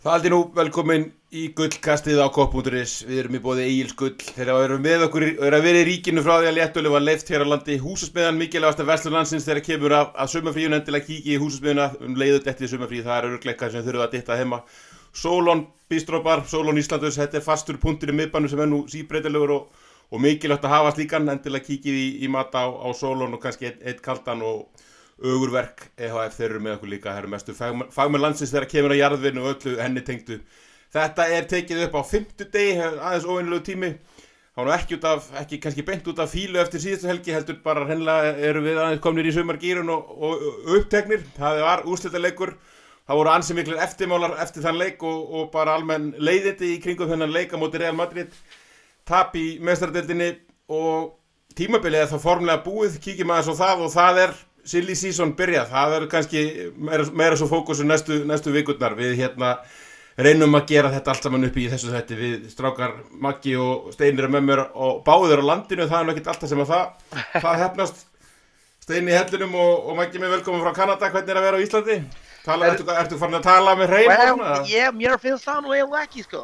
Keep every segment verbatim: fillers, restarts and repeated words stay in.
Það haldi nú velkomin í gullkastið á kopp punktur is. Við erum í boði Egils Gull. Þeir hafa verið með okkur og eru að vera í ríkinu frá því að léttölu var leyft hér á landi. Húsasmiðjan mikilvægasta verslun landsins þegar kemur af að sumarfríun, endilega kíkja í húsasmiðjuna um leiðu dettið sumarfrí. Það er örugglega eitthvað sem þurfa að ditta heima. Solon bistróbar, Solon Íslandus, þetta er fastur punktur í miðbænum sem er nú síbreytilegur og, og mikilvægt að hafa slíkan. Endilega kíkið í, í mat á, á Solon og kannski eitt, eitt kaldan og Ögurverk E H F, þeir eru með okkur líka, þeir eru mestu fagmenn landsins þegar kemur að jarðvinnu og öllu henni tengdu. Þetta er tekið upp á fimmtudegi, aðeins óvenjulegu tími. Það var nú ekki út af, ekki kannski beint út af fílu eftir síðustu helgi, heldur bara hreinlega eru við aðeins komnir í sumargírun og, og, og uppteknir. Það var úrslitaleikur, það voru ansi miklir eftirmálar eftir þann leik og, og bara almenn leiðindi í kringum þennan leik á móti Real Madrid. Tap í meistaradeildinni og tímabilið er þá formlega búið, kíkjum aðeins á það og það er silly season byrjað. Það verður kannski meira, meira svo fókusu næstu, næstu vikurnar. Við hérna reynum að gera þetta allt saman upp í þessu þætti. Við strákar Maggi og Steinir er með mér og báðir á landinu. Það er nú ekkert alltaf sem að það, það hefnast. Steini í hellinum og, og Maggi með velkomin frá Kanada. Hvernig er að vera á Íslandi? Tala, er, ertu, ertu farin að tala með hreim? Well, yeah, mér finnst það nú eiginlega ekki, sko.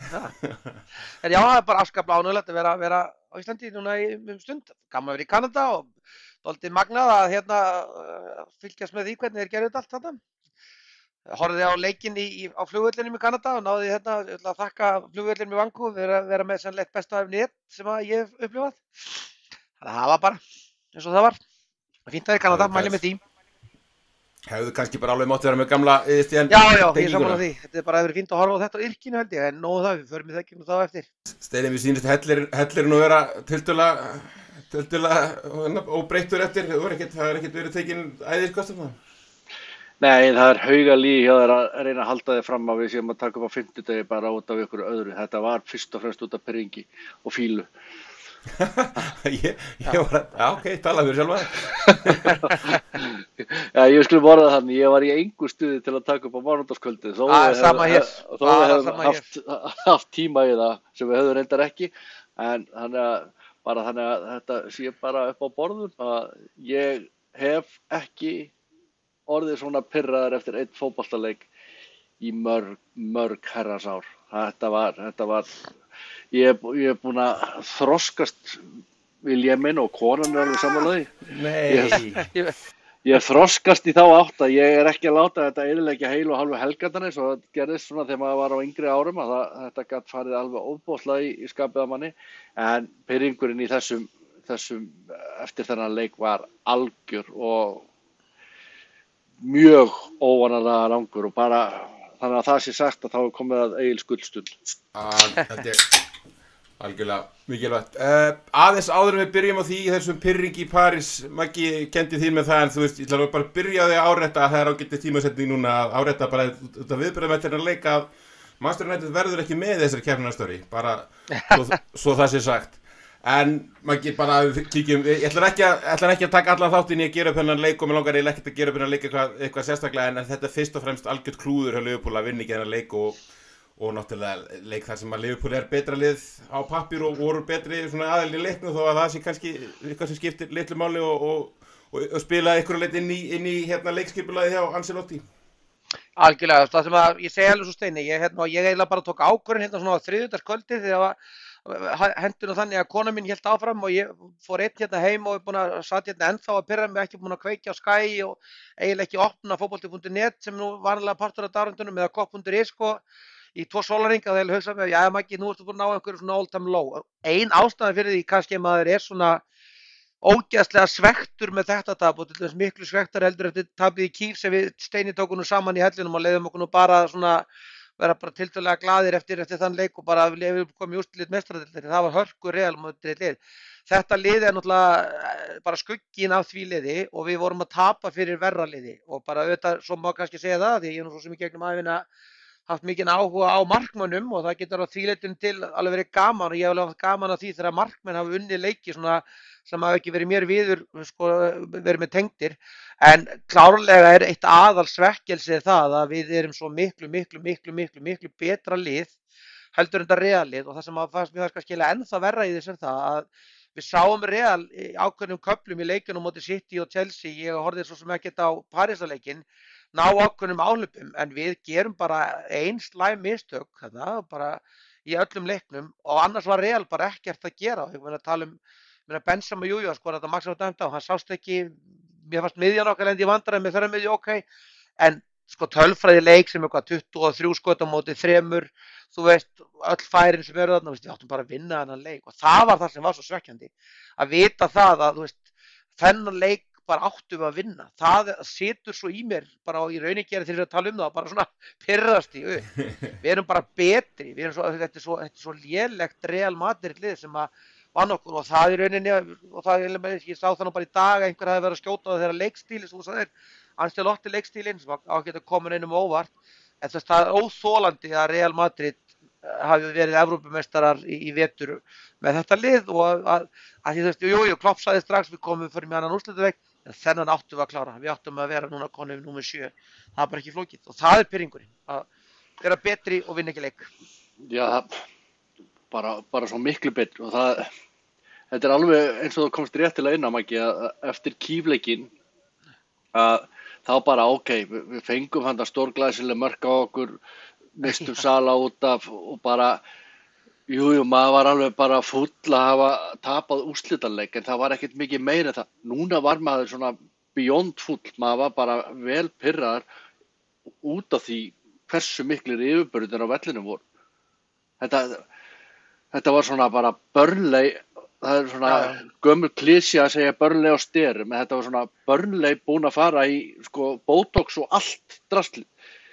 En já, það er bara afskaplega ánægjulegt að vera, vera á Íslandi núna í um stund. Gaman að vera í Kanada og dálítið magnað að hérna fylgjast með því hvernig þeir gerðu þetta allt þarna. Horfði á leikinn í, í, á flugvellinum í Kanada og náði hérna að þakka flugvellinum í Vancouver vera, vera með sannleitt besta net sem að ég hef upplifað. Þannig að það var bara eins og það var. Fínt að vera í Kanada, mæli með því. Hefðu kannski bara alveg mátt vera með gamla Stíðan Já, já, ég er sammála því. Þetta er bara verið fínt að horfa á þetta á yrkinu held ég, en nógu það, við förum í það gegnum þá eftir. Steini, við sýnist hellir, hellir nú vera tiltölulega tiltölulega óbreyttur eftir, það er ekkert, það er ekkert verið tekin æðiskostum það? Nei, það er haugalí hjá þér að reyna að halda þig fram að við séum að taka upp á fimmtudegi bara út af ykkur öðru. Þetta var fyrst og fremst út af pirringi og fílu. ég, ég var að, já ok, tala fyrir sjálfa. Já, ég skulle borða þannig, ég var í engu stuði til að taka upp á mánudagskvöldi. Þó Ah, sama hér. Þó við Ah, hefum sama hér. haft, haft tíma í það sem við höfum reyndar ekki, en þannig að bara þannig að þetta sé bara upp á borðum að ég hef ekki orðið svona pirraður eftir einn fótboltaleik í mörg, mörg herrans ár. Þetta var, þetta var, ég er, ég er búin að þroskast, vil ég minn, og konan er alveg sammála því. Nei. Ég, ég þroskast í þá átt að ég er ekki að láta þetta eyðileggja heilu og halvu helgarnar eins og það gerðist svona þegar maður var á yngri árum að það, þetta gat farið alveg ofboðslega í, í skapið á manni, en pirringurinn í þessum, þessum eftir þennan leik var algjör og mjög óvanalega langur og bara þannig að það sé sagt að þá er komið að Egils gullstund. Ah, þetta er algjörlega mikilvægt. Uh, aðeins áður en við byrjum á því í þessum pirringi í París, Maggi kendi þín með það en þú veist, ég ætla bara að byrja á því að árétta að það er ágætið tímasetning núna að árétta bara þetta viðbröðum eftir að leika að Manchester United verður ekki með þessari keppni næsta ári, bara svo, svo það sé sagt. En Maggi bara kíkjum, ég ætla ekki að, ætla ekki að taka allan þáttinn í að gera upp hennan leik og mér langar eiginlega ekkert að gera upp hennan leik eitthvað, eitthvað sérstaklega en þetta er fyrst og fremst algjört klúður hjá Liverpool að vinna ekki hennan leik og, og náttúrulega leik þar sem að Liverpool er betra lið á pappír og voru betri svona aðeins í leiknum þó að það sé kannski eitthvað sem skiptir litlu máli og, og, og, og spila einhverju leit inn í, inn í hérna, leikskipulagið hjá Ancelotti. Algjörlega, það sem að ég segi alveg svo Steini, ég, hérna, ég eiginlega bara tók ákvörðun hérna svona á þriðjudagskvöldi þegar hendun og þannig að kona mín hélt áfram og ég fór einn hérna heim og er búin að satt hérna ennþá að pirra mig, ekki búin að kveikja á Sky og eiginlega ekki opna fótbolti punktur net sem nú vanlega partur af darundunum eða kopp punktur is sko í tvo sólarhringa og þegar hugsa með, já Maggi, nú ertu búin að ná einhverju svona all time low. Ein ástæðan fyrir því kannski maður er svona ógeðslega svektur með þetta tap og til dæmis miklu svektar heldur eftir tapið í Kýr sem við Steini tókum nú saman í hellinum og leiðum okkur nú bara svona vera bara tiltölulega glaðir eftir, eftir þann leik og bara við komum í úrslit meistaradeildar. Það var hörku Real Madrid lið. Þetta lið er náttúrulega bara skugginn af því liði og við vorum að tapa fyrir verra liði og bara auðvitað, svo má kannski segja það því ég er nú svo sem í gegnum ævina haft mikinn áhuga á markmönnum og það getur á því leitinu til alveg verið gaman og ég hef alveg haft gaman á því þegar markmenn hafa unnið leiki svona sem hafa ekki verið mér viður sko, verið með tengdir en klárlega er eitt aðal svekkelsi það að við erum svo miklu, miklu, miklu, miklu, miklu betra lið heldur en þetta realið og það sem að fannst mér það skal skilja ennþá verra í þess er það að við sáum Real í ákveðnum köflum í leikunum móti City og Chelsea, ég horfði svo sem ekkert á Parísarleikinn ná ákveðnum áhlupum, en við gerum bara ein slæm mistök þarna, bara í öllum leiknum og annars var Real bara ekkert að gera. Ég meina að tala um, ég meina Benzema jújú, sko þetta Max var dæmt á, hann sást ekki, mér fannst miðjan okkar lendi í vandræðum með þeirra miðju ok, en sko tölfræði leik sem eitthvað tuttugu og þrjú skot á móti þremur, þú veist, öll færin sem eru þarna, við áttum bara að vinna þennan leik og það var það sem var svo svekkjandi, að vita það að, þú veist, þennan leik bara áttum við að vinna, það situr svo í mér bara á í rauninni þegar ég að tala um það, bara svona pirrast í upp, við erum bara betri, við erum svo, þetta er svo, þetta er svo lélegt Real Madrid lið sem að vann okkur og það í rauninni, og það, ég sá það nú bara í dag að einhver hafi verið að skjóta það þeirra leikstíli, svo það er, Ancelotti leikstílinn sem á að geta komin einum óvart, en þess það er óþolandi að Real Madrid hafi verið Evrópumeistarar í, í vetur með þetta lið og að, að, að því þú veist, jú, jú, Klopp sagði strax við komum fyrir með annan úrslitaveik, en þennan áttum við að klára, við áttum að vera núna konum númer sjö, það er bara ekki flókið og það er pirringurinn, að vera betri og vinna ekki leik. Já, bara, bara svo miklu betri og það, þetta er alveg eins og þú komst réttilega inn á Maggi að eftir kýfleikinn að þá bara ok, við, við fengum hann að stórglæsileg mörk á okkur, mistum Sala út af og bara, jú, jú, maður var alveg bara fúll að hafa tapað úrslitaleik en það var ekkert mikið meira en það. Núna var maður svona beyond fúll, maður var bara vel pirraður út af því hversu miklir yfirburðir á vellinum voru. Þetta, þetta var svona bara Burnley, það er svona ja. gömul klísja að segja Burnley á styrum, en þetta var svona Burnley búin að fara í sko Botox og allt drastlið.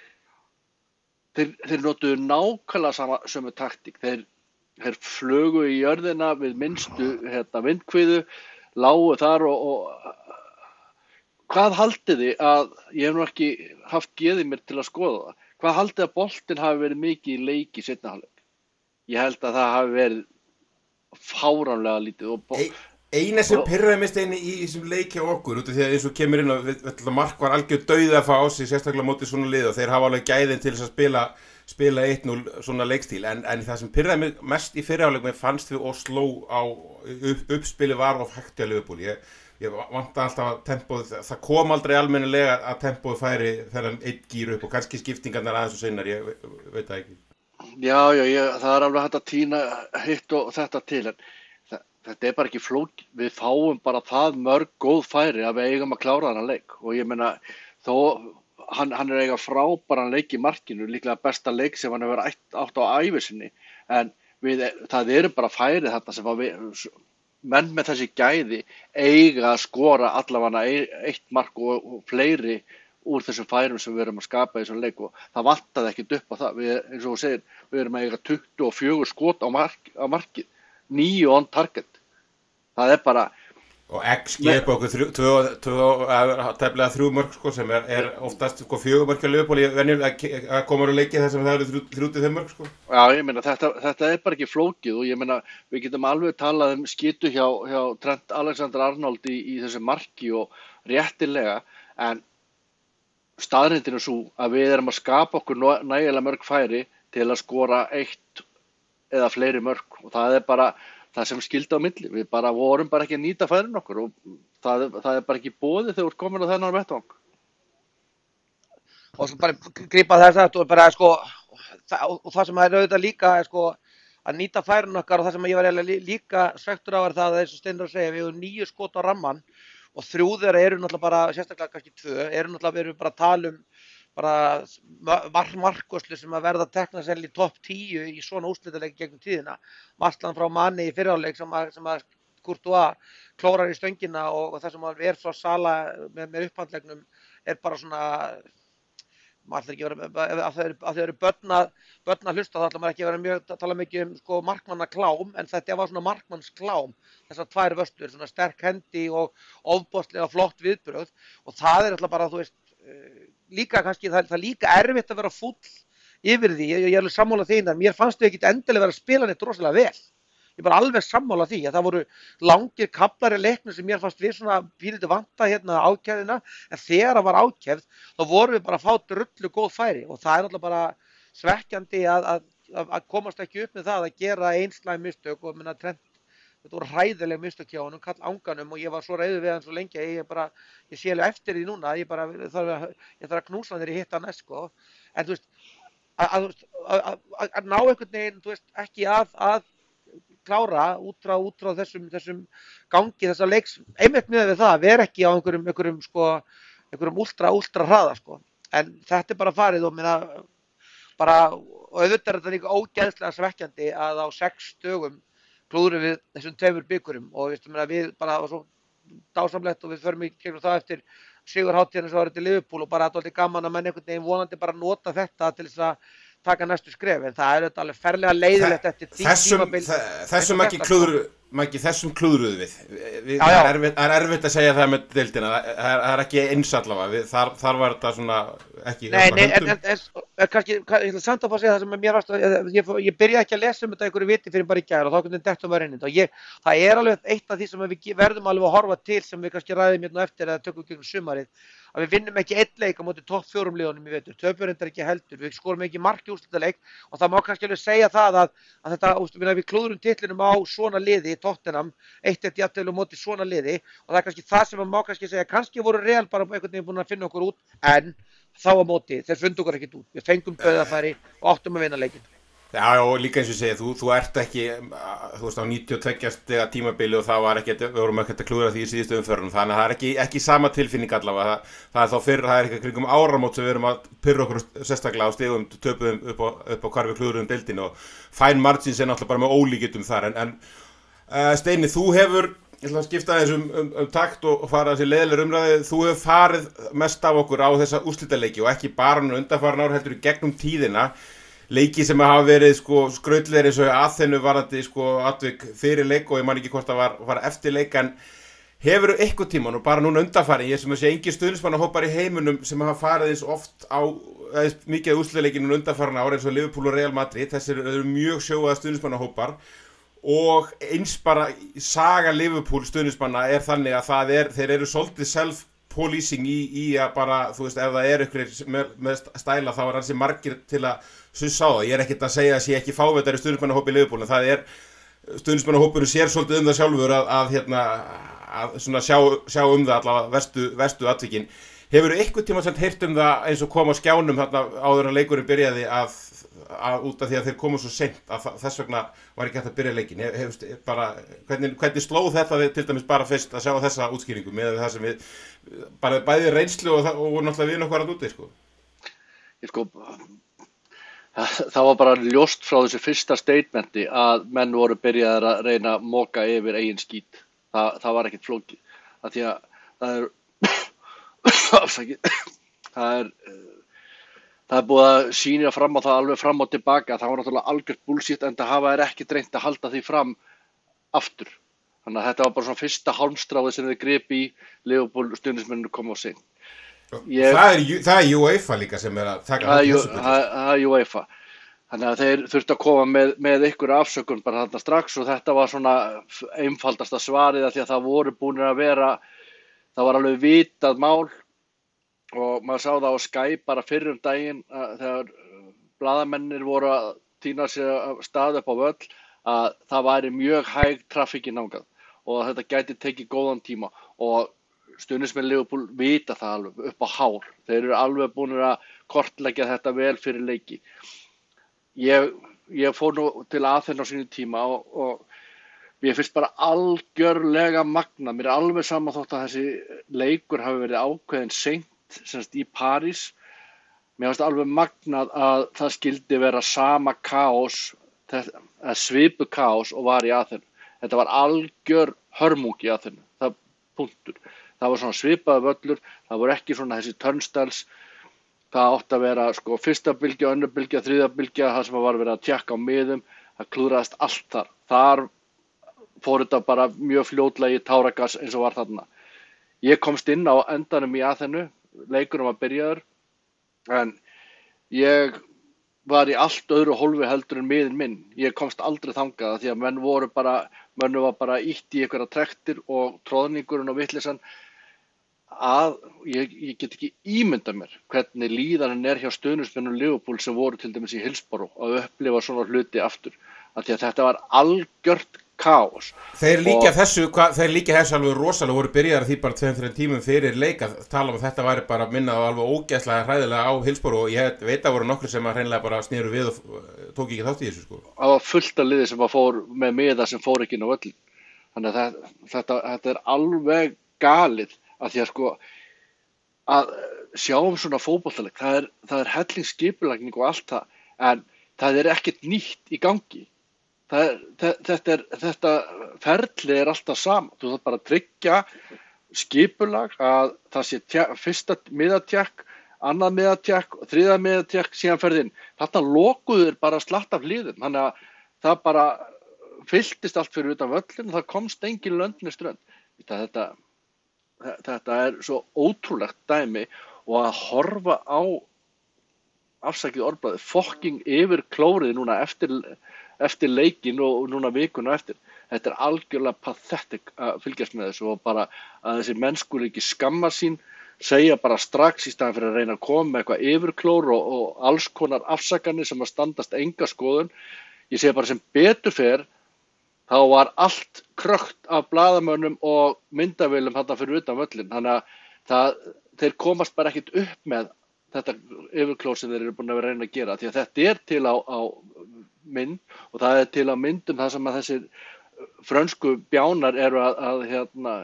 Þeir, þeir notuðu nákvæmlega sama sömu taktík, þeir, þeir flugu í jörðina við minnstu hérna, vindkviðu, lágu þar og, og hvað haldið þið að, ég hef nú ekki haft geðið mér til að skoða það, hvað haldið þið að boltinn hafi verið mikið í leik í seinni hálfleik? Ég held að það hafi verið fáránlega lítið og e, eina sem pirraði mig steini í þessum leik hjá okkur út af því að eins og kemur inn og þetta mark var algjör dauði að fá á sig sérstaklega mótið svona lið og þeir hafa alveg gæðin til þess að spila spila eitt núll svona leikstíl en, en það sem pirraði mig mest í fyrri hálfleik mér fannst við og sló á upp, uppspili var of hægt hjá Liverpool ég, ég vanta alltaf að tempóð það kom aldrei almennilega að tempóð færi þennan eitt gír upp og kannski skiptingarnar aðeins og seinar ég veit það ekki. Já, já, ég, það er alveg hægt að tína hitt og þetta til, en það, þetta er bara ekki flókið. Við fáum bara það mörg góð færi að við eigum að klára þennan leik og ég meina, þó hann, hann er eiga frábæran leik í markinu, líklega besta leik sem hann hefur átt á ævi sinni, en við, það eru bara færi þetta sem að við, menn með þessi gæði eiga að skora allavega eitt mark og, og fleiri úr þessum færum sem við erum að skapa í þessum leik og það vantaði ekkert upp á það. Við, eins og þú segir, við erum að eiga tuttugu og fjögur skot á, mark, á markið, níu on target. Það er bara... Og X G upp okkur tæplega þrjú mörk sko, sem er, er oftast sko, fjögur mörk á Liverpool að koma úr leiki þar sem það eru þrjú til fimm mörk. Sko. Já, ég meina, þetta, þetta er bara ekki flókið og ég meina, við getum alveg talað um skitu hjá, hjá Trent Alexander-Arnold í, í þessu marki og réttilega, en staðreyndin er svo að við erum að skapa okkur nægilega mörg færi til að skora eitt eða fleiri mörg og það er bara það sem skildi á milli. Við bara vorum bara ekki að nýta færin okkur og það, það er bara ekki boðið þegar þú ert komin á þennan vettvang. Og svo bara grípa þess að og bara sko það, og það sem er auðvitað líka er sko að nýta færin okkar og það sem ég var líka svektur á er það að eins og Steinar segja við höfum níu skot á ramman og þrjú þeirra eru náttúrulega bara, sérstaklega kannski tvö, eru náttúrulega við erum bara að tala um bara markvörslu sem að verða tekna sér í topp tíu í svona úrslitaleik gegnum tíðina. Varslan frá Mane í fyrri hálfleik sem að, sem að Courtois klórar í stöngina og, og það sem að er frá Sala með, með upphandlegnum er bara svona, maður ætlar ekki að vera, að þau eru börn að, börn að hlusta þá ætlar maður ekki að vera mjög, að tala mikið um sko markmannaklám, en þetta var svona markmannsklám, þessar tvær vörslur, svona sterk hendi og ofboðslega flott viðbrögð og það er alltaf bara, þú veist, líka kannski, það, það er líka erfitt að vera fúll yfir því, ég, ég er alveg sammála því, en mér fannst þau ekkit endilega vera að spila neitt rosalega vel. Ég er bara alveg sammála því að það voru langir kaflar í leiknum sem mér fannst við svona pínlítið vanta hérna ákefðina, en þegar það var ákefð þá vorum við bara að fá drullu góð færi og það er alltaf bara svekkjandi að, að, að komast ekki upp með það að gera einslæm mistök og minna Trent þetta voru hræðileg mistök hjá honum, kall anganum og ég var svo reiður við hann svo lengi að ég bara, ég sé alveg eftir því núna, ég bara þarf að, ég þarf að knúsa hann þegar ég hitta hann næst, sko. En þú veist, að, að, að, að, að ná einhvern veginn, þú veist, ekki að, að klára út frá, út frá þessum, þessum gangi þessa leiks, einmitt miðað við það, vera ekki á einhverjum, einhverjum, sko, einhverjum ultra, ultra hraða, sko. En þetta er bara farið og minna, bara, og auðvitað er þetta líka ógeðslega svekkjandi að á sex dögum klúðrum við þessum tveimur bikurum og við, við bara var svo dásamlegt og við förum í gegnum það eftir sigurhátíðina sem var til Liverpool og bara þetta var alltaf gaman að menn einhvern veginn vonandi bara nota þetta til þess að taka næstu skref en það er þetta alveg ferlega leiðilegt eftir tímabil. Þessum ekki klúður, ekki þessum klúðruðu við. við já, já. Það er erfitt, er erfitt að segja það með deildina, það er, það er ekki eins allavega, við, þar, þar var þetta svona ekki... Nei, nei, en, en, en kannski, ég ætla samt að fá að segja það sem mér varst, ég, ég, ég byrjaði ekki að lesa um þetta einhverju viti fyrir bara í gær og þá hvernig þetta var inn og ég, það er alveg eitt af því sem við verðum alveg að horfa til sem við kannski ræðum hérna eftir eða tökum gegn sumarið, að við vinnum ekki einn leik á móti topp fjórum liðunum í vetur, töpum reyndar ekki heldur, við skorum ekki mark í úrslitaleik og það má kannski alveg segja það að, að þetta, úst, við klúðrum titlinum á svona liði, Tottenham, eitt eitt jafntefli á móti svona liði og það er kannski það sem má kannski segja, kannski voru Real bara einhvern veginn búin að finna okkur út, en þá á móti, þeir fundu okkur ekkert út, við fengum dauðafæri og áttum að vinna leikinn. Já, og líka eins og ég segi, þú, þú ert ekki, þú veist, á níutíu og tvö stiga tímabili og það var ekkert, við vorum ekkert að klúðra því í síðustu umferðunum, þannig að það er ekki, ekki sama tilfinning allavega, það, það er þá fyrr, það er ekki kringum áramót sem við erum að pyrra okkur sérstaklega á stigum, töpuðum upp á, upp á hvar við klúðurum deildinu og fine margins er náttúrulega bara með ólíkindum þar, en, en uh, Steini, þú hefur, ég ætla að skipta þess um, um, um takt og fara þessi leiðilegur umræði, þú hefur farið mest af okkur á þessa úrslitaleiki og ekki bara nú undanfarin ár heldur í gegnum tíðina, leiki sem hafa verið sko skrautlegir eins og Aþenu varandi sko atvik fyrir leik og ég man ekki hvort það var, var eftir leik en hefur eitthvað tíman og bara núna undanfari ég sem að sé engin stuðningsmannahópar í heiminum sem hafa farið eins oft á eins mikið úrslitaleiki núna undanfarin ár eins og Liverpool og Real Madrid þessir eru mjög sjóaða stuðningsmannahópar og eins bara saga Liverpool stuðningsmanna er þannig að það er þeir eru svolítið self policing í, í að bara, þú veist, ef það er ykkur með, með stæla þá er hansi margir til að sussa á það. Ég er ekkert að segja að sé ekki fáveitari stuðningsmannahópi í Liverpool en það er, stuðningsmannahópurinn sér svolítið um það sjálfur að, að, hérna, að svona sjá, sjá um það allavega verstu, verstu atvikin. Hefur eitthvað tíma sem heyrt um það eins og kom á skjánum þarna áður en leikurinn byrjaði að, að út af því að þeir komu svo seint að þess vegna var ekki hægt að byrja leikin. Hef, hef, bara, hvernig, hvernig slóð þetta við, til dæmis bara fyrst að sjá þessa útskýringu með það sem við bara bæði reynslu og, og náttúrulega við nokkvar að úti sko. Ég sko það var bara ljóst frá þessu fyrsta statementi að menn voru byrjaðir að reyna að moka yfir eigin skít. Það, það var ekkert flókið. Af því að það er það er það er búið að sýna fram á það alveg fram og tilbaka. Það var náttúrulega algjört bullshit en það hafa er ekki reynt að halda því fram aftur. Þannig að þetta var bara svona fyrsta hálmstráið sem þið gripu í Liverpool stuðningsmennirnir koma á seint. Ég, það, er, það er UEFA líka sem er að taka það er, það, það er UEFA. Þannig að þeir þurftu að koma með, með ykkur afsökun bara þarna strax og þetta var svona einfaldasta svarið að því að það voru búin að vera, það var alveg vitað mál og maður sá það á Sky bara fyrr um daginn að þegar blaðamennir voru að tína sér að stað upp á völl að það væri mjög hæg traffíkin þangað og að þetta gæti tekið góðan tíma og stuðningsmenn Liverpool vita það alveg upp á hár. Þeir eru alveg búin að kortleggja þetta vel fyrir leiki. Ég, ég fór nú til Aþenu á sínu tíma og, og mér finnst bara algjörlega magna. Mér er alveg sama þótt að þessi leikur hafi verið ákveðin seint semst í París. Mér finnst alveg magnað að það skildi vera sama kaos, svipu kaos og var í Aþenu. Þetta var algjör hörmung í Aþenu. Það punktur. Það var svona svipaði völlur, það voru ekki svona þessi turnstiles, það átti að vera sko fyrsta bylgja, önnur bylgja, þriðja bylgja, það sem var verið að tjekka á miðum, það klúðraðist allt þar. Þar fór þetta bara mjög fljótlega í táragas eins og var þarna. Ég komst inn á endanum í Aþenu, leikurinn var byrjaður, en ég var í allt öðru hólfi heldur en miðinn minn. Ég komst aldrei þangað því að menn voru bara, menn var bara ítt í einhverja trektir og tróðningurinn og vitleysan að ég, ég get ekki ímyndað mér hvernig líðanin er hjá stuðningsmönnum Liverpool sem voru til dæmis í Hillsborough að upplifa svona hluti aftur. Af því að þetta var algjört kaos. Þeir líka Og- þessu, hva, þeir líka þessu alveg rosalega voru byrjar því bara tveim, þreim tímum fyrir leik að tala um að þetta væri bara minnað á alveg ógeðslega hræðilega á Hillsborough og ég veit að voru nokkru sem að hreinlega bara snéru við og uh, tók ekki þátt í þessu sko. Það var fullt af liði sem að fór með miða sem fór ekki inn á völlin. Þannig að það, þetta, þetta er alveg galið að því að sko að sjá um svona fótboltaleik, það er, það er hellingsskipulagning og allt það, en það er ekkert nýtt í gangi. Það er, þe- þetta, er, þetta ferli er alltaf sama. Þú þarf bara að tryggja skipulag að það sé tjek, fyrsta miðatjekk, annað miðatjekk, þriða miðatjekk, síðan ferðin. Þarna lokuður bara slatt af hliðum, þannig að það bara fylltist allt fyrir utan völlin og það komst engin löndinni strönd. Þetta, þetta er svo ótrúlegt dæmi og að horfa á afsakið orðbræði, fokking yfir klórið núna eftir, eftir leikin og núna vikuna eftir. Þetta er algjörlega pathetic að fylgjast með þessu og bara að þessi menn skuli ekki skamma sín, segja bara strax í staðan fyrir að reyna að koma með eitthvað yfirklór og, og alls konar afsakanir sem að standast enga skoðun. Ég segi bara sem betur fer, þá var allt krökkt af blaðamönnum og myndavélum þarna fyrir utan völlin. Þannig að það, þeir komast bara ekkert upp með þetta yfirklór sem þeir eru búin að vera að reyna að gera. Því að þetta er til á, á mynd og það er til á myndum það sem að þessir frönsku bjánar eru að, að hérna,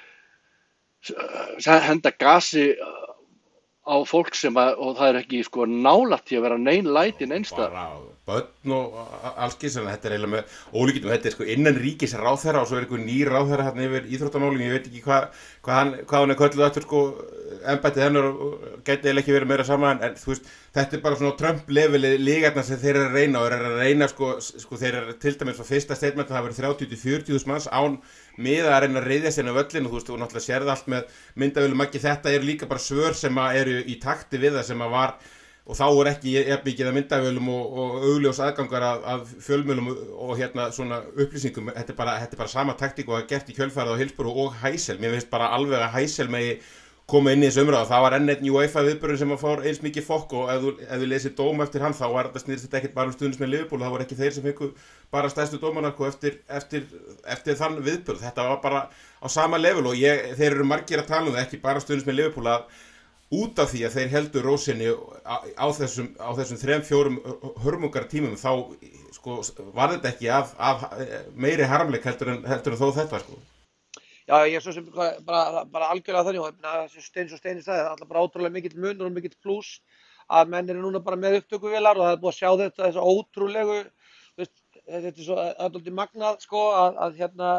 henda gasi á fólk sem að, og það er ekki sko nálægt til að vera nein læti neinstað. Bara börn og allskins, en þetta er eiginlega með ólíkindum, þetta er sko innan ríkis ráðherra og svo er einhver ný ráðherra hérna yfir íþróttamálum, ég veit ekki hvað hva hann, hva hann er kölluð eftir sko embættið hennar og gæti eiginlega ekki verið meira saman, en þú veist, þetta er bara svona Trump-levelið lígarna sem þeir eru að reyna og eru að reyna sko, sko þeir eru til dæmis á fyrsta statement að það verið þrjátíu til fjörutíu þúsund manns án miða að reyna að reyðja sér á völlin og þú veist, og náttúrulega sérði allt með myndavélum ekki, þetta eru líka bara svör sem að eru í takti við það sem að var og þá er ekki jafnmikið að myndavélum og, og augljós aðgangar að, að fjölmiðlum og hérna svona upplýsingum, þetta er bara, þetta er bara sama taktík og að gert í kjölfarið á Hillsborough og Heysel, mér finnst bara alveg að Heysel megi koma inn í þessu umræðu, það var enn einn UEFA viðburður sem að fór eins mikið fokk og ef þú, ef þú lesir dóm eftir hann þá var þetta snýrst þetta ekkert bara um stuðnist með Liverpool, það voru ekki þeir sem fengu bara stærstu dómana eftir, eftir, eftir þann viðburð, þetta var bara á sama level og ég, þeir eru margir að tala um það, ekki bara stuðnist með Liverpool að út af því að þeir heldur rósinni á, á þessum, á þessum þrem, fjórum hörmungar tímum þá sko, var þetta ekki af, af meiri harmleik heldur en, heldur en þó þetta sko. Já, ég er svo sem bara, bara algjörlega þannig og þessi stein svo steini sagði, það er alltaf bara ótrúlega mikill munur og mikill plús að menn eru núna bara með upptökuvélar og það er búið að sjá þetta þessu ótrúlegu, veist, þetta er svo aðdóldi magnað sko að, að hérna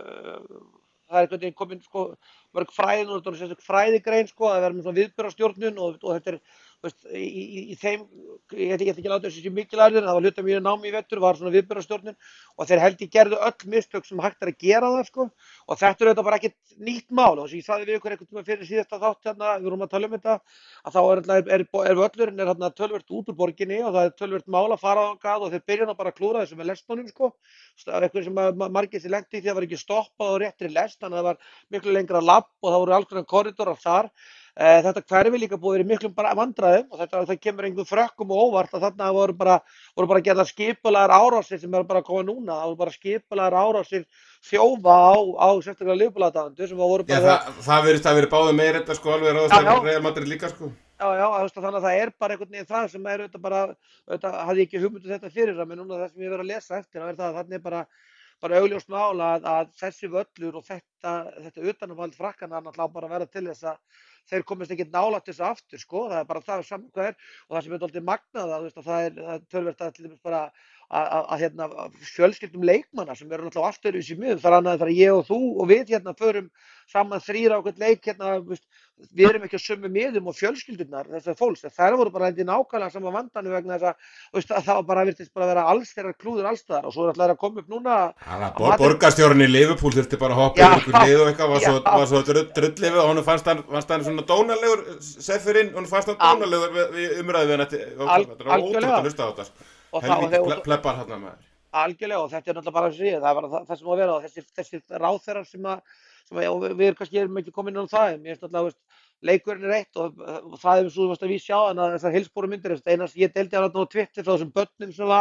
uh, það er einhvern veginn komin sko mörg fræði núna, þetta er þessi fræðigrein sko að vera með svona viðburðarstjórnun og, og þetta er veist, í, í, í þeim, ég ætla ekki að láta þessu mikilvægir, það var hluta mjög námi í vetur, var svona viðburðarstjórnun og þeir held ég gerðu öll mistök sem hægt er að gera það sko og þetta er auðvitað bara ekkert nýtt mál og þess að ég sagði við ykkur einhvern tíma fyrir síðasta þátt hérna, við vorum að tala um þetta að þá er, er, er, er völlurinn er hérna tölvert út úr borginni og það er tölvert mál að fara þangað og þeir byrja bara að klúra þessu með lestunum sko, það var eitthvað sem að margir sér lenti í því að það var ekki stoppað og réttri lest, þannig að það var miklu lengra labb og það voru alls konar korridorar þar. Þetta hverfi líka búið verið miklum bara vandræðum og þetta það kemur einhver frökkum og óvart að þarna voru bara, voru bara gerðar skipulaðar árásir sem er bara að koma núna, það voru bara skipulaðar árásir þjófa á, á sérstaklega Liverpool-aðdáendur sem voru bara... Já, það, það verið, það verið báðið meir þetta sko alveg ráðast að Real Madrid líka sko. Já, já, þannig að það er bara einhvern veginn það sem er auðvitað bara, auðvitað hafði ég ekki hugmyndu þetta fyrir það, menn núna það sem ég verið að lesa eftir, það er það að þannig er bara bara augljóst mál að, að þessi völlur og þetta, þetta utanumhald Frakkanna náttúrulega bara verða til þess að þeir komist ekki nálægt þessu aftur sko, það er bara það saman hvað er og það sem er dálítið magnað að, veist, að það er, það er tölvert að til dæmis bara að, að, að hérna, fjölskyldum leikmanna sem eru náttúrulega allt öðruvísi í miðum þar annað þegar ég og þú og við hérna förum saman þrír á hvern leik hérna, veist, við erum ekki á sömu miðum og fjölskyldurnar þessar fólks, þær voru bara endi nákvæmlega sama vandanum vegna þess að, veist, að það var bara virtist bara að vera alls þeirra klúður alls staðar og svo er alltaf að koma upp núna Bor, Borgarstjórinn í Liverpool þurfti bara að hoppa í ykkur lið og eitthvað, var svo, var svo drullifið og honum fannst hann, fannst hann svona dónalegur Sefirinn, honum fannst hann dónalegur við, við umræðið við hann þetta var ótrúlega að hlusta á þetta helvítið pleppar hann að maður Algjörlega og þetta er náttúrulega bara að segja, það var það, það sem á að vera og þessi, þessi ráðherrar sem að, sem að já, við erum kannski erum ekki komin inn á það, en mér finnst náttúrulega, veist, leikurinn er eitt og, og það er svo þú varst að vísa á þannig að þessar Hillsborough myndir, eina sem ég deildi á þarna á Twitter frá þessum börnum sem var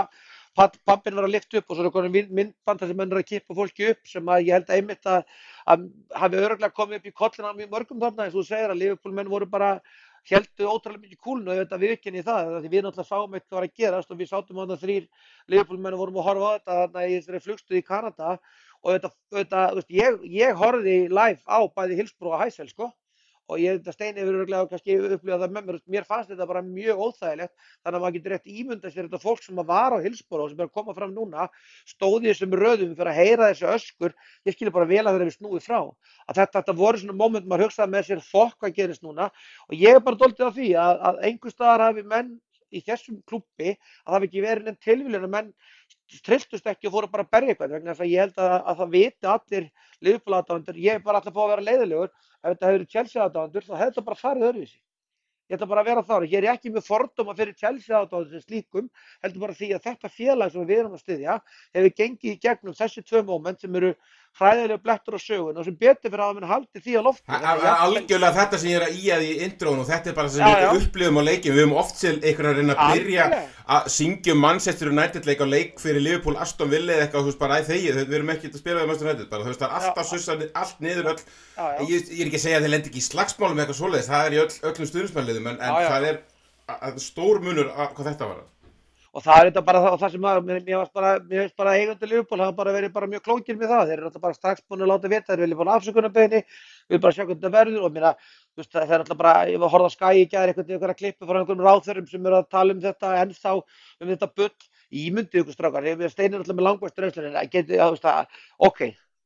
pappin var að lyfta upp og svo er komin myndband þar sem menn er að kippa fólki upp sem að ég held að einmitt að, að hafi örugglega komið upp í kollina mjög mörgum þarna eins og þú segir að Liverpool menn voru bara héldu ótrúlega mikið kúlnu og þetta viðurkenni það því við náttúrulega sáum eitthvað var að gerast og við sátum á þarna þrír Liverpool menn og vorum að horfa á þetta þarna í þessari flugstöð í Kanada og þetta, þetta veist, ég, ég horfði live á bæði Hillsborough og Heysel sko og ég þetta Steini hefur örugglega kannski upplifað það með mér, mér fannst þetta bara mjög óþægilegt þannig að maður getur rétt ímyndað sér þetta fólk sem var á Hillsborough sem er að koma fram núna stóð í þessum röðum fyrir að heyra þessi öskur ég skilur bara vel að þeir hefur snúið frá að þetta, þetta voru svona moment maður hugsaði með sér fokk hvað gerist núna og ég er bara dálítið á því að, að einhvers staðar hafi menn í þessum klúbbi að það hafi ekki verið nefn tilviljun að menn trilltust ekki og fóru bara að berja eitthvað vegna þess að ég held að, að það viti allir Liverpool-aðdáendur, ég er bara alltaf að fá að vera leiðilegur ef þetta hefur Chelsea-aðdáendur þá hefði þetta bara farið öðruvísi. Ég ætla bara að vera þar. Ég er ekki með fordóma fyrir Chelsea-aðdáendur sem slíkum, heldur bara því að þetta félag sem við erum að styðja hefur gengið í gegnum þessi tvö moment sem eru hræðilega blettur á sögun og sem betur fyrir að menn haldi því á lofti. Algjörlega þetta sem ég er að íað í intrón og þetta er bara sem við upplifum á leikin. Við höfum oft sér einhverja að reyna að byrja að syngja um Manchester United leik á leik fyrir Liverpool, Aston Villa eða eitthvað, þú veist bara æ þegið, við erum ekki að spila við Manchester United bara, þú veist það er alltaf sussað allt niður öll. Ég, ég er ekki að segja að þeir lendi ekki í slagsmálum eitthvað svoleiðis, það er í öll, öllum stuðningsmannliðum en, en það er að, stór munur að, hvað þetta var. Og það er þetta bara það, það sem að, mér, mér varst bara, mér veist bara eigendur Liverpool hafa bara verið bara mjög klókir með það, þeir eru náttúrulega bara strax búin að láta vita, þeir vilja bara afsökunarbeiðni, við bara sjá hvernig þetta verður og mér að, þú veist, það er náttúrulega bara, ég var að horfa á Sky í gær eitthvað, eitthvað að klippa frá einhverjum ráðherrum sem eru að tala um þetta ennþá, um þetta bull, ímyndið ykkur strákar, ég Steini náttúrulega með langvægt reynslu, en geti, þú veist að, ok,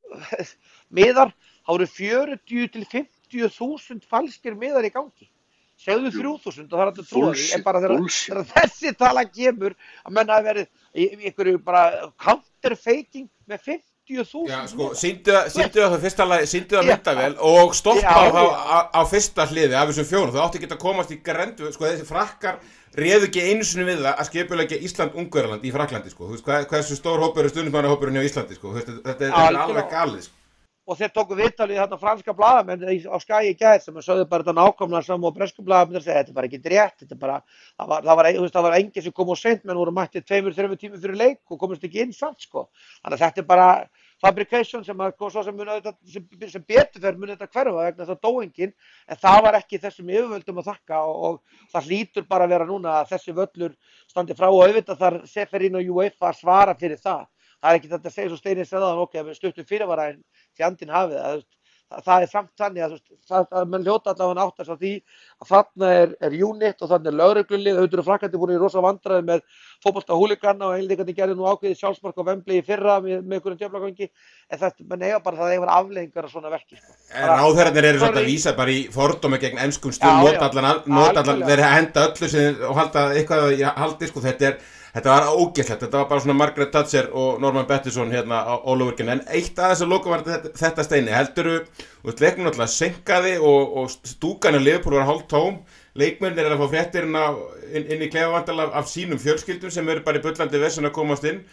miðar, þá eru fjörutíu til fimmtíu þúsund falskir miðar í gangi. Segðu þrjú þúsund og það er hægt að trúa því, en bara þegar, þegar þessi tala kemur að menn hafi verið í einhverju bara counterfaking með fimmtíu þúsund. Já, sko, sýndu það fyrsta lagi, sýndu það myndavél og stoppa þá á, á fyrsta hliði af þessum fjórum. Það átti ekki að komast í grendu, sko, þessi frakkar réðu ekki einu sinni við það að skipuleggja Ísland-Ungverjaland í Frakklandi, sko. Þú veist, hvað, hversu stór hópur er stuðningsmannahópurinn hjá Íslandi, sko. Veist, þetta er, er alveg galið, sko. Og þeir tóku viðtalið þarna franska blaðamenn á Sky í gær sem sögðu bara þetta nákvæmlega saman og bresku blaðamenn segja þetta er bara ekki rétt, þetta er bara, það var, það var, þú veist, það var enginn sem kom á seint menn voru mættið tveimur, þreimur tímum fyrir leik og komist ekki inn samt sko. Þannig að þetta er bara fabrication sem að, svo sem, sem, sem betur fer muni þetta hverfa vegna það dó enginn en það var ekki þessum yfirvöldum að þakka og, og það hlýtur bara að vera núna að þessi völlur standi frá og auðvitað þar Seferin og UEFA að svara fyrir það. Það er ekki þetta að segja svo Steini segði að ok, við stuttum fyrirvara en fjandinn hafið það, það, það er samt þannig að, það, að menn hljóta allavega áttast á því að þarna er, er unit og þarna er lögreglulið, auðvitað eru Frakkandi búin í rosa vandræði með fótbolta húliganna og einleikandi gerði nú ákveðið sjálfsmark á Wembley í fyrra með, með einhverjum djöflagangi en þetta, menn eiga bara það eiga afleiðingar af svona verki. Sko. En ráðherrarnir eru svolítið að vísa bara í fordómi gegn enskum stöðum, nota allan, nota allan, þeir henda öllu sem, og halda eitthvað í haldi, sko, þetta er Þetta var ógeðslegt, þetta var bara svona Margaret Thatcher og Norman Pattison hérna á Ólafurkinu en eitt af þessu lokum var þetta, þetta Steini, heldurðu, þú veist, leiknum náttúrulega senkaði og, og stúkan í Liverpool var hálf tóm, leikmennir er að fá fréttir inn, inn, inn í klefavandala af sínum fjölskyldum sem eru bara í bullandi vessun að komast inn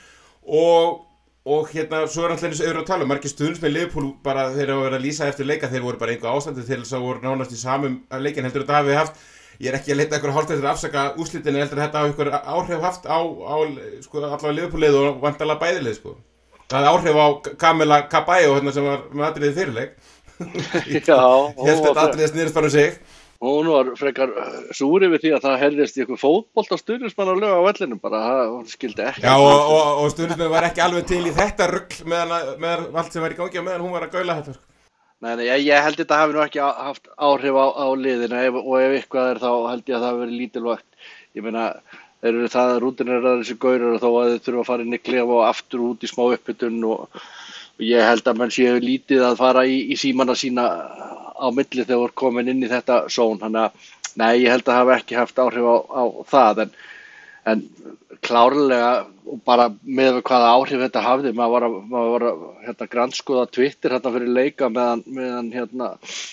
og, og hérna, svo er alltaf eins og auðvitað að tala, margir stuðningsmenn Liverpool bara þeir eru að vera að lýsa eftir leika, þeir voru bara einhver ástandi til þess að voru nánast í samum leikin, heldur þetta hafi haft Ég er ekki að leita einhver hálfstættir að afsaka úrslitin en heldur þetta hafa einhver áhrif haft á, á sko, allavega Liverpool-lið og vantarlega bæðilið sko. Það hafði áhrif á Camila Cabello hérna sem var með atriðið fyrirleik. Já, Ég held þetta atriðið snýrist bara um sig. Hún var frekar súr yfir því að það heyrðist í einhver fótbolta stuðningsmann á lög á vellinum bara, hún skildi ekki. Já, og, og, og stuðningsmann var ekki alveg til í þetta rugl meðan, meðan allt sem var í gangi og meðan hún var að gaula þetta sko. Nei, nei, ég, ég held þetta hafi nú ekki haft áhrif á, á liðina ef, og ef eitthvað er þá held ég að það hafi verið lítilvægt. Ég meina, þeir eru það að rútin er að þessi gaurar og þó að þeir þurfa að fara inn í klefa og aftur út í smá uppbytun og, og ég held að menn séu lítið að fara í, í símana sína á milli þegar voru komin inn í þetta són. Þannig að, nei, ég held að það hafi ekki haft áhrif á, á það en, en klárlega og bara með hvaða áhrif þetta hafði, maður var að, maður var að hérna, grandskoða Twitter hérna fyrir leika meðan, meðan hérna,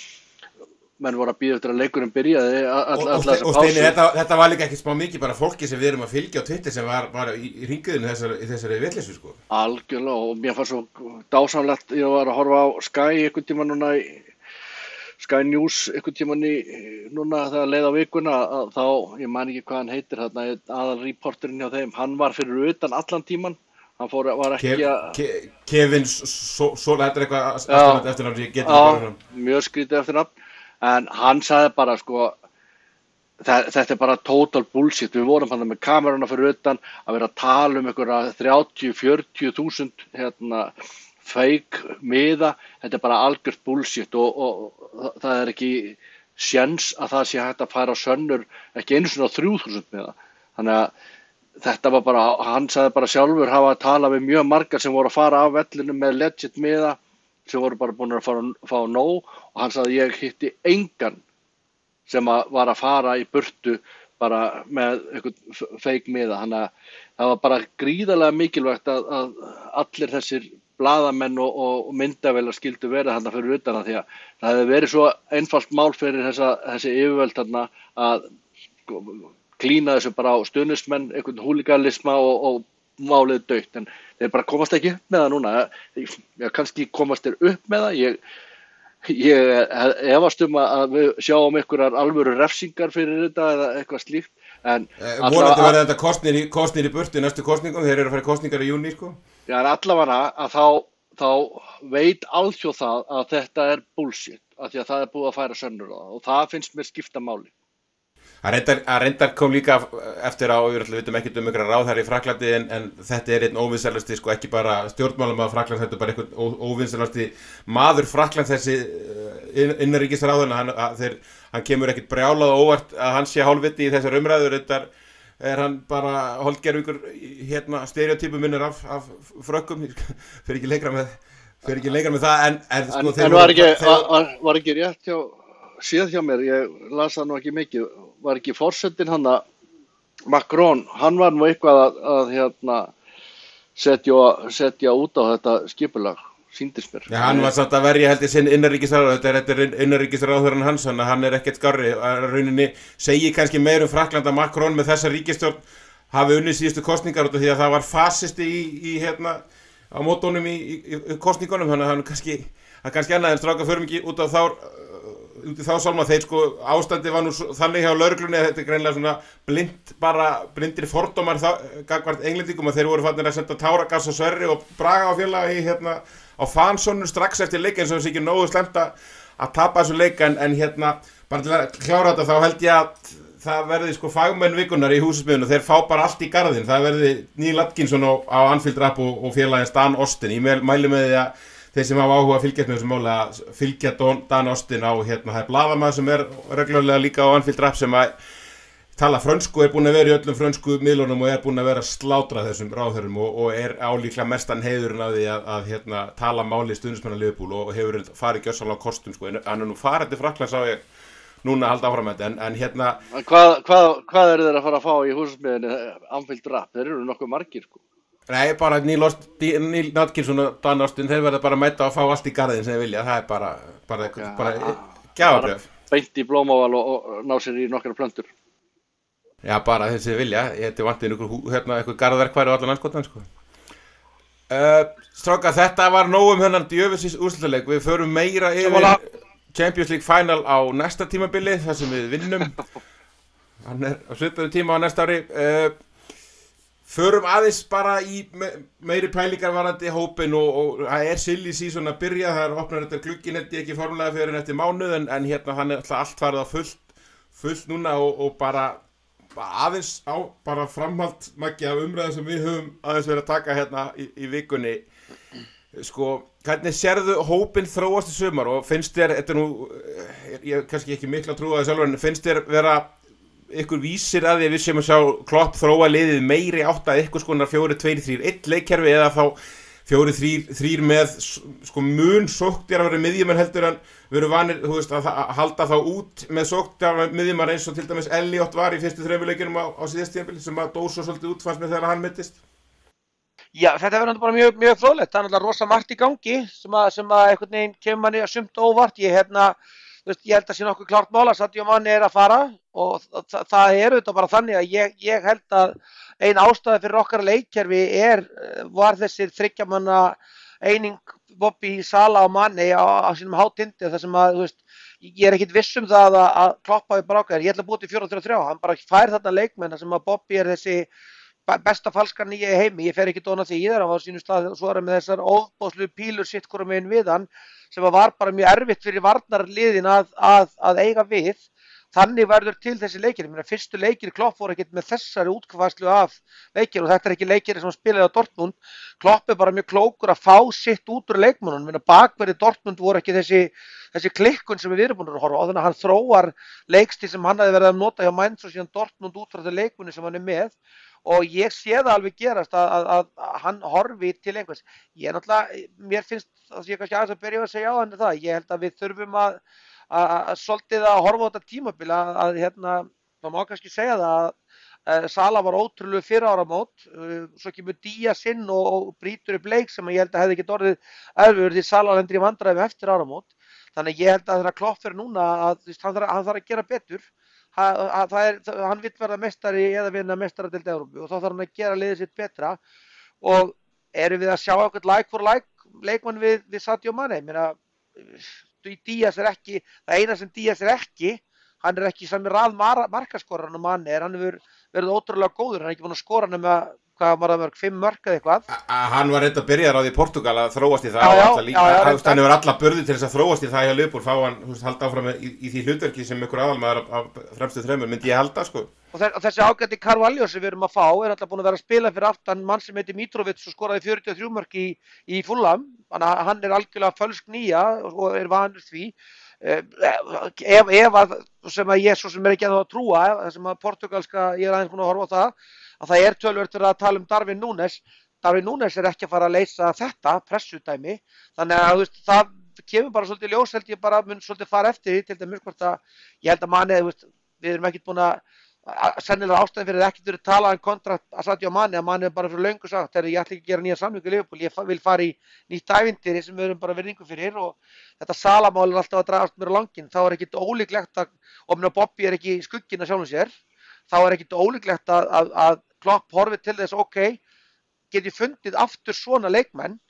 menn voru að bíða eftir að leikurinn byrjaði all, all, og, og, og Steini, þetta, þetta var líka ekki smá mikið bara fólki sem við erum að fylgja á Twitter sem var, var í, í ringiðinu þessari, þessari vitleysu sko. Algjörlega og mér fannst svo dásamlegt, ég var að horfa á Sky einhvern tíma núna í Sky News einhvern tímann í núna þegar leið á vikuna að þá, ég man ekki hvað hann heitir þarna, aðal reporterinn hjá þeim, hann var fyrir utan allan tíman, hann fór, var ekki Kev, að Ke, Kevin Sol, þetta er eitthvað aðstæðanlegt eftir hann, ég get ekki bara hann. Mjög skrítið eftir hann, en hann sagði bara sko, þetta er bara total bullshit, við vorum hann með kameruna fyrir utan að vera að tala um einhverja þrjátíu til fjörutíu þúsund hérna fake miða, þetta er bara algjört bullshit og, og það er ekki séns að það sé hægt að færa sönnur ekki einu sinni á þrjú þúsund miða. Þannig að þetta var bara, hann sagði bara sjálfur hafa að tala við mjög margar sem voru að fara af vellinu með legit miða sem voru bara búin að fara, fá nóg og hann sagði ég hitti engan sem að var að fara í burtu bara með einhvern fake miða. Þannig að það var bara gríðarlega mikilvægt að, að allir þessir blaðamenn og, og myndavélar skildu vera þarna fyrir utan að því að það hefði verið svo einfalt mál fyrir þessa, þessi yfirvöld þarna að sko, klína þessu bara á stuðningsmenn, einhvern húlíganisma og, og málið dautt, en þeir bara komast ekki upp með það núna. Já, kannski komast þeir upp með það, ég, ég efast um að við sjáum einhverjar alvöru refsingar fyrir þetta eða eitthvað slíkt. En eh, vonandi verða þetta kosnir í, kosnir í burtu næstu kosningum, þeir eru að fara í kosningar í júní sko. Já, en allavega að þá, þá veit alþjóð það að þetta er bullshit, af því að það er búið að færa sönnur á það og það finnst mér skipta máli. Að reyndar, að reyndar kom líka eftir á, við vitum ekkert um einhverja ráðherra í Frakklandi en, en þetta er einn óvinsalasti, sko ekki bara stjórnmálamaður Frakklands, þetta er bara einhvern óvinsalasti maður Frakklands þessi innanríkisráðherra, hann, að þeir, hann kemur ekkert brjálað og óvart að hann sé hálfviti í þessar umræður, reyndar er hann bara holdgerfingur hérna stereotypum minnur af, af frökkum, fyrir ekki lengra með, fyrir ekki lengra með það, en, en sko en, þeir en var, ekki, þeir, var, var ekki rétt hjá, séð hjá mér, ég las það nú ekki mikið, var ekki forsetinn hann að Macron, hann var nú eitthvað að, að hérna setja, setja út á þetta skipulag, sýndist mér. Já, hann var samt að verja held í sinn innanríkisráð, þetta er innanríkisráðherrann hans, þannig að hann er ekkert skárri, að rauninni segir kannski meir um Frakkland að Macron með þessa ríkisstjórn hafi unnið síðustu kosningar út af því að það var fasisti í, í hérna á mótónum í, í, í kosningunum, þannig að hann kannski, hann kannski annað en stráka förum ekki út af þá út í þá sálma, þeir sko ástandi var nú þannig hjá lögreglunni að þetta er greinlega svona blind, bara blindir fordómar gagnvart englendingum að þeir voru fannir að senda táragas og Sverri og Braga á félaga í hérna á fansónu strax eftir leik eins og þessi ekki nógu slemt að tapa þessu leik en, en hérna bara til að klára þetta þá held ég að það verði sko fagmenn vikunar í húsasmiðinu, þeir fá bara allt í garðin, það verði Neil Atkinson á, á Anfield Rap og, og félagins Dan Austin, ég mæli með því að þeir sem hafa áhuga að fylgjast með þessum máli að fylgja Don, Dan Austin á hérna, það er blaðamaður sem er reglulega líka á Anfield Rap sem að tala frönsku, er búin að vera í öllum frönsku miðlunum og er búin að vera að slátra þessum ráðherrum og, og er álíklega mestan heiðurinn af því að, að hérna, tala máli stuðningsmanna Liverpool og hefur farið gjörsamlega á kostum sko, en hann er nú farið til Frakklands á ég núna að halda áfram með þetta, en, en hérna Hvað, hvað, hvað eru þeir að fara að fá í húsasmiðinu Anfield Rap? Þeir eru nokkuð margir sko. Nei, bara Neil, Neil Atkinson og Dan Austin, þeir verða bara að mæta og fá allt í garðin sem þeir vilja, það er bara, bara, okay, bara gjafabréf. Beint í blómávall og, og ná sér í nokkra plöntur. Já, bara þessi vilja, þetta er vantið einhver, hérna, einhver garðverkværi og allan anskotan, sko. Uh, stráka, þetta var nóg um hennan djöfisins úrslitaleik, við förum meira yfir Champions League Final á næsta tímabili, þar sem við vinnum. Hann er á svipaðum tíma á næsta ári. Uh, Förum aðeins bara í me meiri pælingar varandi hópin og, og það er silly season að byrja, það er opnar þetta glug긴 held ég ekki formulega fyrir en eftir mánuð en, en hérna hann er alltaf allt farið á fullt, fullt núna og, og bara, bara aðeins á bara framhald maggi af umræðu sem við höfum aðeins verið að taka hérna í, í vikunni. Sko, hvernig sérðu hópin þróast í sumar og finnst þér, þetta er nú, ég hef kannski ekki mikla trú á það sjálfur en finnst þér vera ykkur vísir að því við séum að sjá Klopp þróa liðið meiri átt að ykkur skonar fjóri tveir þrír eitt leikkerfi eða þá fjóri þrír þrír með sko mun sókndjarfari miðjumenn heldur en við erum vanir, þú veist, að, að halda þá út með sókndjarfari miðjumenn eins og til dæmis Elliot var í fyrstu þremur leikjunum á, á síðast tímabili sem að dósa svolítið út fannst með þegar hann meiddist. Já, þetta verður bara mjög, mjög fróðlegt, það er náttúrulega rosa margt í gangi sem að, sem að einhvern veginn kemur manni að sumt óvart, ég hérna ég held að sé nokkuð klárt mál að Sadio Mane er að fara og það, það er auðvitað bara þannig að ég, ég held að ein ástæða fyrir okkar leikkerfi er, var þessir þriggjamanna eining Bobby, Salah og Mane á, á sínum hátindi þar sem að, þú veist, ég er ekkit viss um það að, að Klopp hafi brákað, ég ætla að búa til fjóra þrjá þrjá, hann bara fær þarna leikmenn sem að Bobby er þessi besta falskar nýja í heimi, ég fer ekki dóna því í þeirra á sínu stað, svo er hann með þessar óbóðslu pílur sitt hvorum megin við hann sem var bara mjög erfitt fyrir varnarliðin að, að, að eiga við. Þannig verður til þessi leikir. Ég meina, fyrstu leikir Klopp voru ekkert með þessari útfærslu af leikir og þetta er ekki leikir sem spilaði á Dortmund. Klopp er bara mjög klókur að fá sitt út úr leikmönnum. Ég meina, bakverði Dortmund voru ekki þessi, þessi klikkun sem við erum búin að horfa á. Þannig að hann þróar leikstíl sem hann hafi verið að nota hjá Mainz og síðan Dortmund út frá þeim leikmunni sem hann er með. Og ég sé það alveg gerast að, að, að, að hann horfi til einhvers. Ég er náttúrulega, mér finnst að ég kannski aðeins að byrja að segja á hann það. Ég held að við þurfum að að svolítið að horfa á þetta tímabil að, að hérna, það má kannski segja það að, að Sala var ótrúlega fyrir áramót, svo kemur Díaz inn og, og brýtur upp leik sem ég held að hefði ekki orðið erfiður því Sala lendir í vandræðum eftir áramót. Þannig ég held að þeirra Klopp fyrir núna að hann þarf, hann þarf að gera betur. Að, að það er, hann vill verða meistari eða vinna meistaradeild Evrópu og þá þarf hann að gera liðið sitt betra. Og erum við að sjá eitthvað like for like leikmann við, við Sadio Mane? Ég meina, Díaz er ekki, það eina sem Díaz er ekki, hann er ekki sami rað markaskorran og Mane er, hann hefur verið ótrúlega góður, hann er ekki búin að skora nema, hvað var það mörg, fimm mörg eða eitthvað. Hann var reynda að byrja ráð í Portugal að þróast í það, já, já, og líka, já, já, hann, hann hefur alla burði til þess að þróast í það hjá Liverpool, fá hann halda áfram í, í því hlutverki sem ykkur aðalmaður af, af fremstu þremur, myndi ég halda, sko. Og þessi ágæti Carvalho sem við erum að fá er alltaf búin að vera að spila fyrir aftan mann sem heitir Mitrovic og skoraði fjörutíu og þrjú mörk í, í Fulham. Þannig að hann er algjörlega fölsk nýja og er vanur því. Ef, ef að, sem að ég svo sem er ekki að trúa, sem að portugalska, ég er aðeins búin að horfa á það, að það er töluvert verið að tala um Darwin Núñez. Darwin Núñez er ekki að fara að leysa þetta, pressudæmi. Þannig að þú veist, það kemur bara svolítið ljós, held ég bara mun svolítið fara eftir því, til dæmis hvort að, ég held að Mane, þú veist, við erum ekkert búin að sennilega ástæðan fyrir að ekkert verið talað um kontrakt að Sadio Mane, að Mane er bara fyrir löngu sagt, þegar ég ætla ekki að gera nýja samningu í Liverpool, ég vil fara í nýtt ævintýri sem við erum bara virðingu fyrir og þetta salamál er alltaf að dragast mér á langinn, þá er ekkert ólíklegt að, og minn og Bobby er ekki í skugginn að sjálfum sér, þá er ekkert ólíklegt að, að, að Klopp horfi til þess, ok, get ég fundið aftur svona leikmenn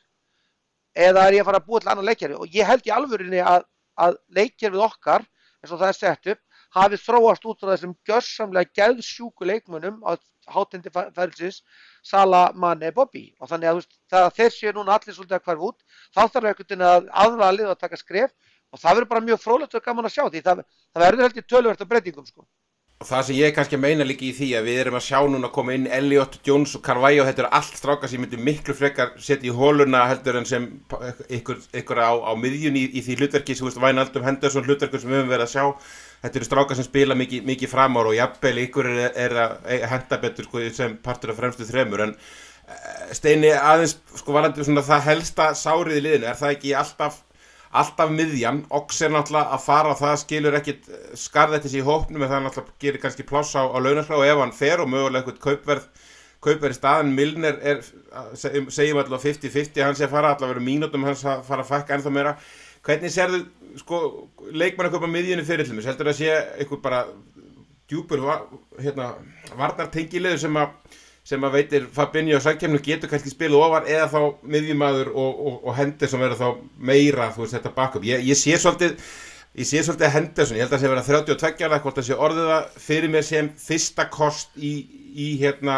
eða er ég að fara að búa til annan leikkerfi og ég held í alvörinni að, að leikkerfið okkar, eins og það er sett upp, hafi þróast út á þessum gjörsamlega geðsjúku leikmönnum á hátindi ferðsins Sala, Mane, Bobby og þannig að þegar þeir séu núna allir svolítið að hverfa út þá þarf einhvern veginn að aðra lið að taka skref og það verður bara mjög fróðlegt og gaman að sjá því það, það verður held ég töluvert af breytingum sko. Og það sem ég kannski meina líka í því að við erum að sjá núna koma inn Elliot, Jones og Carvalho, þetta eru allt strákar sem myndi miklu frekar setja í hóluna heldur en sem ykkur, ykkur á, á miðjun í, í því hlutverki sem Wijnaldum, Henderson hlutverkur sem við höfum verið að sjá. Þetta eru strákar sem spila mikið, mikið framár og jafnvel ykkur er, er að henta betur sko, sem partur af fremstu þremur en Steini aðeins sko varandi svona það helsta sárið í liðinu, er það ekki alltaf alltaf miðjan, Ox er náttúrulega að fara það skilur ekkit skarðettis í hópnum en það náttúrulega gerir kannski pláss á, á launaskrá og ef hann fer og mögulega eitthvað kaupverð kaupverð í staðan, Milner er segjum allavega fimmtíu fimmtíu hans er að fara allavega verið mínútum hans að fara að fækka ennþá meira hvernig sérðu sko leikmann að kaupa miðjunni fyrir til mér, heldur að sé eitthvað bara djúpur hérna, varnartengilegur sem að sem að veitir Fabinho og Sækjemnu getur kannski spila ofar eða þá miðjumaður og, og, og Henderson verður þá meira þú veist þetta backup. Ég, ég sé svolítið ég sé svolítið Henderson, ég held að það sé verið þrjátíu og tvö ára hvort það sé orðið það fyrir mér sem fyrsta kost í, í hérna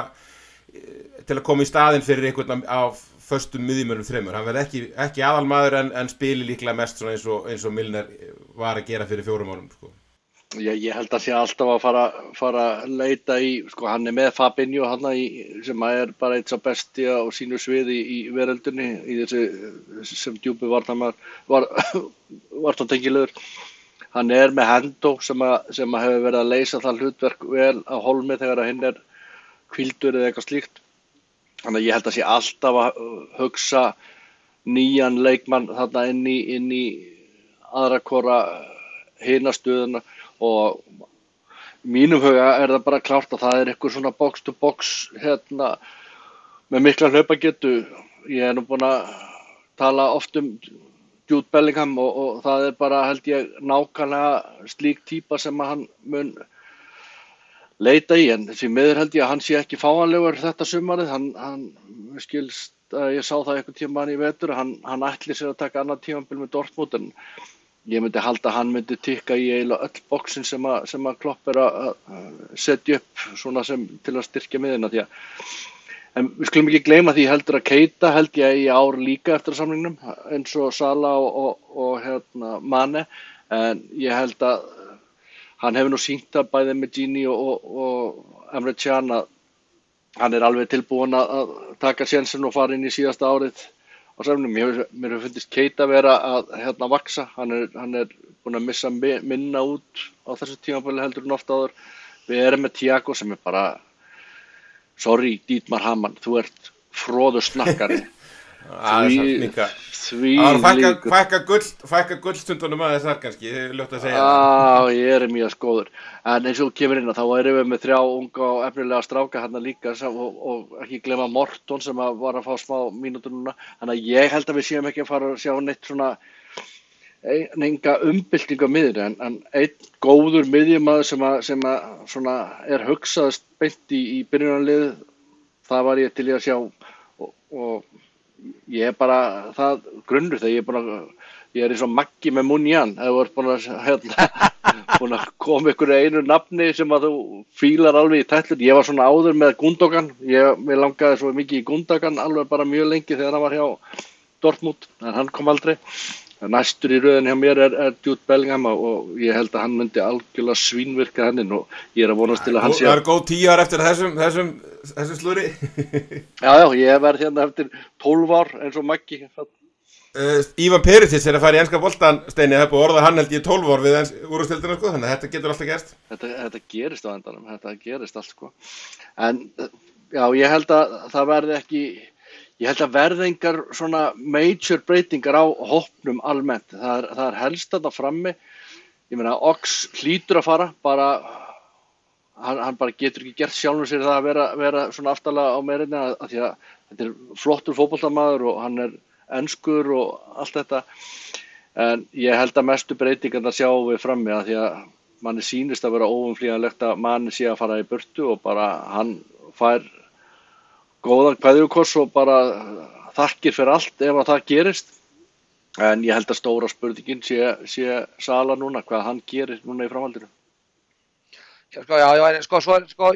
til að koma í staðinn fyrir einhvern á föstum miðjumönnum þremur. Hann verður ekki, ekki aðalmaður en, en spili líklega mest svona eins og, eins og Milner var að gera fyrir fjórum árum sko. Ég, ég held að sé alltaf að fara, fara að leita í, sko hann er með Fabinho hann í, sem er bara eitt sá besti á sínu sviði í, í veröldinni í þessi sem djúpi vartamar var, vartantengilegur. Hann er með Hendo sem að, sem að hefur verið að leysa það hlutverk vel á hólmi þegar hinn er hvíldur eða eitthvað slíkt. Þannig að ég held að sé alltaf að hugsa nýjan leikmann þarna inn í, inn í aðra hvora hina stöðuna og mínum huga er það bara klárt að það er eitthvað svona box to box hérna með mikla hlaupagetu. Ég er nú búin að tala oft um Jude Bellingham og, og það er bara held ég nákvæmlega slík típa sem að hann mun leita í en því miður held ég að hann sé ekki fáanlegur þetta sumarið. Hann, hann skilst að ég sá það einhvern tímann í vetur hann, hann ætli sér að taka annað tímabil með Dortmund en ég myndi halda að hann myndi tikka í eiginlega öll bóksin sem að, sem að Klopp er að setja upp svona sem til að styrkja miðina því að en við skulum ekki gleyma því heldur að Keita held ég í ár líka eftir að samningnum eins og Salah og, og, og hérna, Mane en ég held að hann hefur nú sýnt að bæði með Gini og, og, og Emre Can að hann er alveg tilbúin að taka sénsinn og fara inn í síðasta árið á samningnum. Mér, mér hefur fundist Keita vera að hérna vaksa, hann er, hann er búin að missa minna út á þessu tímabili heldur en oft áður. Við erum með Thiago sem er bara sorry, Dietmar Hamann, þú ert fróður snakkari. Því, því líka. Fækka gull, fækka gullstundunum að þessar kannski, þið er ljótt að segja. Já, ég er mjög góður. En eins og kemur inn á, þá erum við með þrjá unga og efnilega stráka hérna líka og, og ekki glema Morton sem að var að fá smá mínútur núna. Þannig að ég held að við séum ekki að fara að sjá neitt svona enga umbyltingu á miðjunni en, en einn góður miðjumaður sem að, sem að svona er hugsaðist beint í, í byrjunarlið, það var ég til í að sjá og, og ég er bara það grunnur þegar ég er búin að ég er eins og Maggi með Munjan ef þú ert búin að, hérna, búin að koma ykkur einu nafni sem að þú fílar alveg í tætlur. Ég var svona áður með Gundogan, ég, mér langaði svo mikið í Gundogan alveg bara mjög lengi þegar hann var hjá Dortmund en hann kom aldrei. Næstur í röðin hjá mér er, er Jude Bellingham og ég held að hann myndi algjörlega svínvirka hennin og ég er að vonast til að hann sé Það er góð tíu ár eftir þessum, þessum, þessum slúri. Já, já, ég verð hérna eftir tólf ár eins og Maggi. Uh, Ivan Perisic er að fara í enska boltan, Steini, það er búið að orða hann held ég tólf ár við úrvalsdeildina sko, þannig að þetta getur alltaf gerst. Þetta, þetta gerist á endanum, þetta gerist allt sko. En já, ég held að það verði ekki Ég held að verði engar svona major breytingar á hópnum almennt. Það er, það er helst þarna frammi. Ég meina, Ox hlýtur að fara, bara, hann, hann bara getur ekki gert sjálfum sér það að vera, vera svona aftalega á meirinni að, að því að þetta er flottur fótboltamaður og hann er enskur og allt þetta. En ég held að mestu breytingarna sjáum við frammi að því að manni sýnist að vera óumflýjanlegt að manni sé að fara í burtu og bara hann fær góðan kveðjukoss og bara þakkir fyrir allt ef að það gerist en ég held að stóra spurningin sé, sé Salah núna, hvað hann gerir núna í framhaldinu. Já, sko, já, já, sko, svo, sko,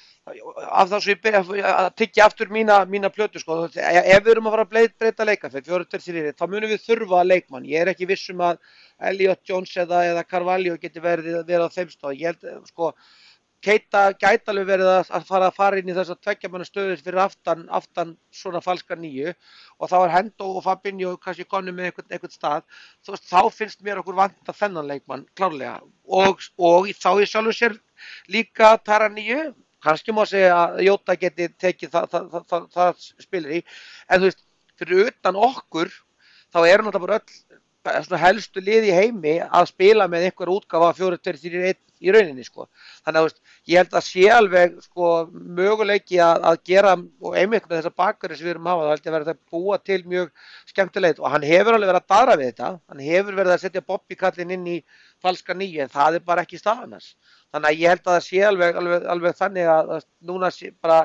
af það svo ég byrja að tyggja aftur mína, mína plötu, sko, ef við erum að fara að breyta leikafell, fjórir tveir þrír, þá munum við þurfa leikmann, ég er ekki viss um að Elliot Jones eða, eða Carvalho geti verið, verið á þeim stóð, ég held, sko, Keita gæti alveg verið að fara að fara inn í þess að tveggja manna stöður fyrir aftan, aftan svona falska nýju og þá er Hendo og Fabinho kannski konum með einhvern, einhvern stað. Þú veist, þá finnst mér okkur vanta þennan leikmann klárlega og, og þá í sjálfu sér líka Tara nýju, kannski má segja að Jota geti tekið það, það, það, það, það spilir í, en þú veist, fyrir utan okkur þá er náttúrulega bara öll svona helstu lið í heimi að spila með einhver útgáfa fjórir tveir þrír einn í rauninni sko. Þannig að veist, ég held að sé alveg sko, möguleiki að, að gera og einmitt með þessa bakverði sem við erum að hafa, þá held ég að vera að búa til mjög skemmtilegt og hann hefur alveg verið að dara við þetta, hann hefur verið að setja Bobby kallinn inn í falska nýju en það er bara ekki staðan hans. Þannig að ég held að það sé alveg, alveg, alveg þannig að, að núna sé bara,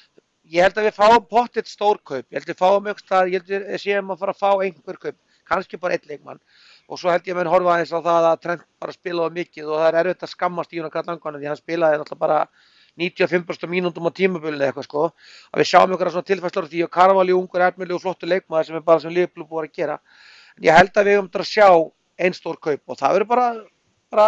ég held að við fáum pottitt stórkaup, ég held að við fáum einhverstað, ég held að við séum að fara að fá einhver kaup, kannski bara einn leikmann. Og svo held ég að menn horfa aðeins á það að Trent bara spilaði mikið og það er erfitt að skammast í hún að kalla langan því hann spilaði náttúrulega bara níutíu og fimm prósent mínútum á tímabilinu eitthvað sko. Að við sjáum einhverja svona tilfærslur því að Carvalho ungur efnilegur og flottur leikmaður sem er bara sem Liverpool búið að gera. En ég held að við höfum að sjá einn stór kaup og það verður bara, bara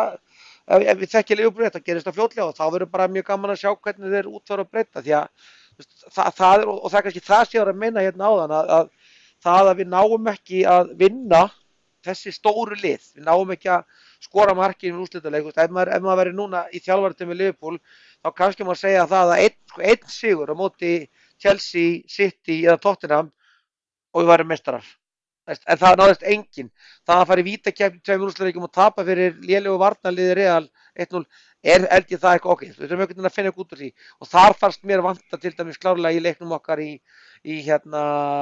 ef við þekkjum Liverpool þetta gerist það fljótlega og þá verður bara mjög gaman að sjá hvernig þeir útfæra og breyta því að það, það er, og það er kannski það sé að meina hérna áðan að, að það að við náum ekki að vinna þessi stóru lið, við náum ekki að skora markið í úrslitaleik, ef maður, ef maður verið núna í þjálfartum með Liverpool þá kannski maður segja það að einn, sko, einn sigur á móti Chelsea, City eða Tottenham og við værum meistarar en það náðist enginn það að fara í vítakeppni tveimur úrslitaleikjum og tapa fyrir lélegu varnarliði Real eitt núll er held ég það eitthvað ok, við þurfum einhvern veginn að finna eitthvað út úr því og þar fannst mér vanta til dæmis klárlega í leiknum okkar í, í hérna,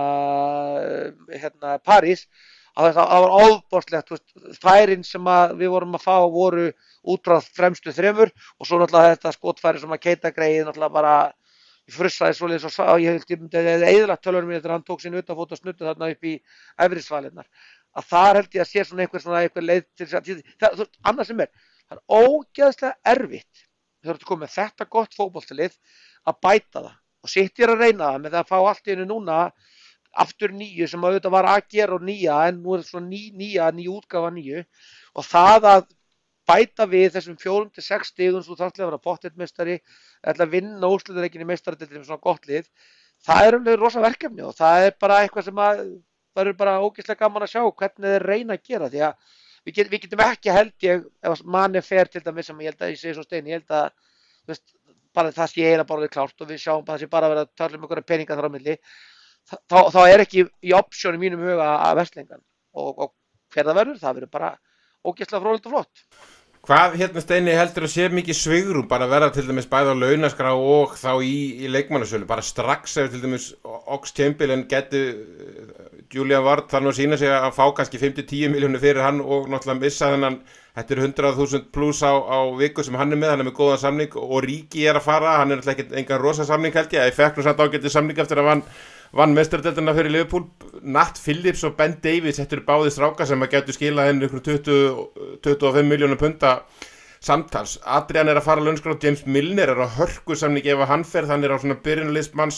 hérna París að það var ofboðslegt, færin sem við vorum að fá voru út frá fremstu þremur og svo náttúrulega þetta skotfæri sem að Keita greið náttúrulega bara frussaði svoleiðis og sá, ég held ég myndi að eyðilagt tölvunum mín eftir að hann tók sín utanfót og snuttu þarna upp í efri svalirnar. að þar held ég að sé svona einhver, svona einhver leið til þess að, það, það, annað sem er, það er ógeðslega erfitt þegar þú ert komið með þetta gott fótboltalið að bæta það og City er að reyna það með það að fá allt í einu núna aftur nýju sem auðvitað var að gera og nýja en nú er svona ný, nýja, ný útgáfa nýju og það að bæta við þessum fjórum til sex stigum svo þarf að vera pottþéttmeistari, ætla að vinna úrslitaleikin í meistaradeildinni með svona gott lið, það er alveg rosa verkefni og það er bara eitthvað sem að það er bara ógeðslega gaman að sjá hvernig þeir reyna að gera því að við, get, við getum ekki held ég ef manni fer til dæmis sem ég held að ég segi svo Steini, ég held að veist, bara það sé eina bara klárt og við sjáum bara það sé bara að vera að tala um einhverja peninga þar á milli þá, þá er ekki í option í mínum huga að verslingan og, og hver það verður, það verður bara ógeðslega fróðlegt og flott. Hvað hérna Steini heldur að sé mikið svigrum bara að vera til dæmis bæði á launaskrá og þá í, í leikmannasölu bara strax ef til dæmis Ox-Chamberlain geti Julian Ward þarf nú að sína sig að fá kannski fimm til tíu milljónir fyrir hann og náttúrulega missa þennan þetta er hundrað þúsund pluss á, á viku sem hann er með, hann er með góðan samning og Ríki er að fara, hann er náttúrulega ekkert engan rosa samning held ég, ég fekk nú samt ágætið samning eftir að vann vann meistaradeildina fyrir Liverpool, Nat Phillips og Ben Davies, þetta eru báðir strákar sem að getur skilað henni ykkur tuttugu til tuttugu og fimm milljónir punta samtals. Adrian er að fara launskrá, James Milner er á hörku samning ef hann fer, þannig er á svona byrjunarliðsmanns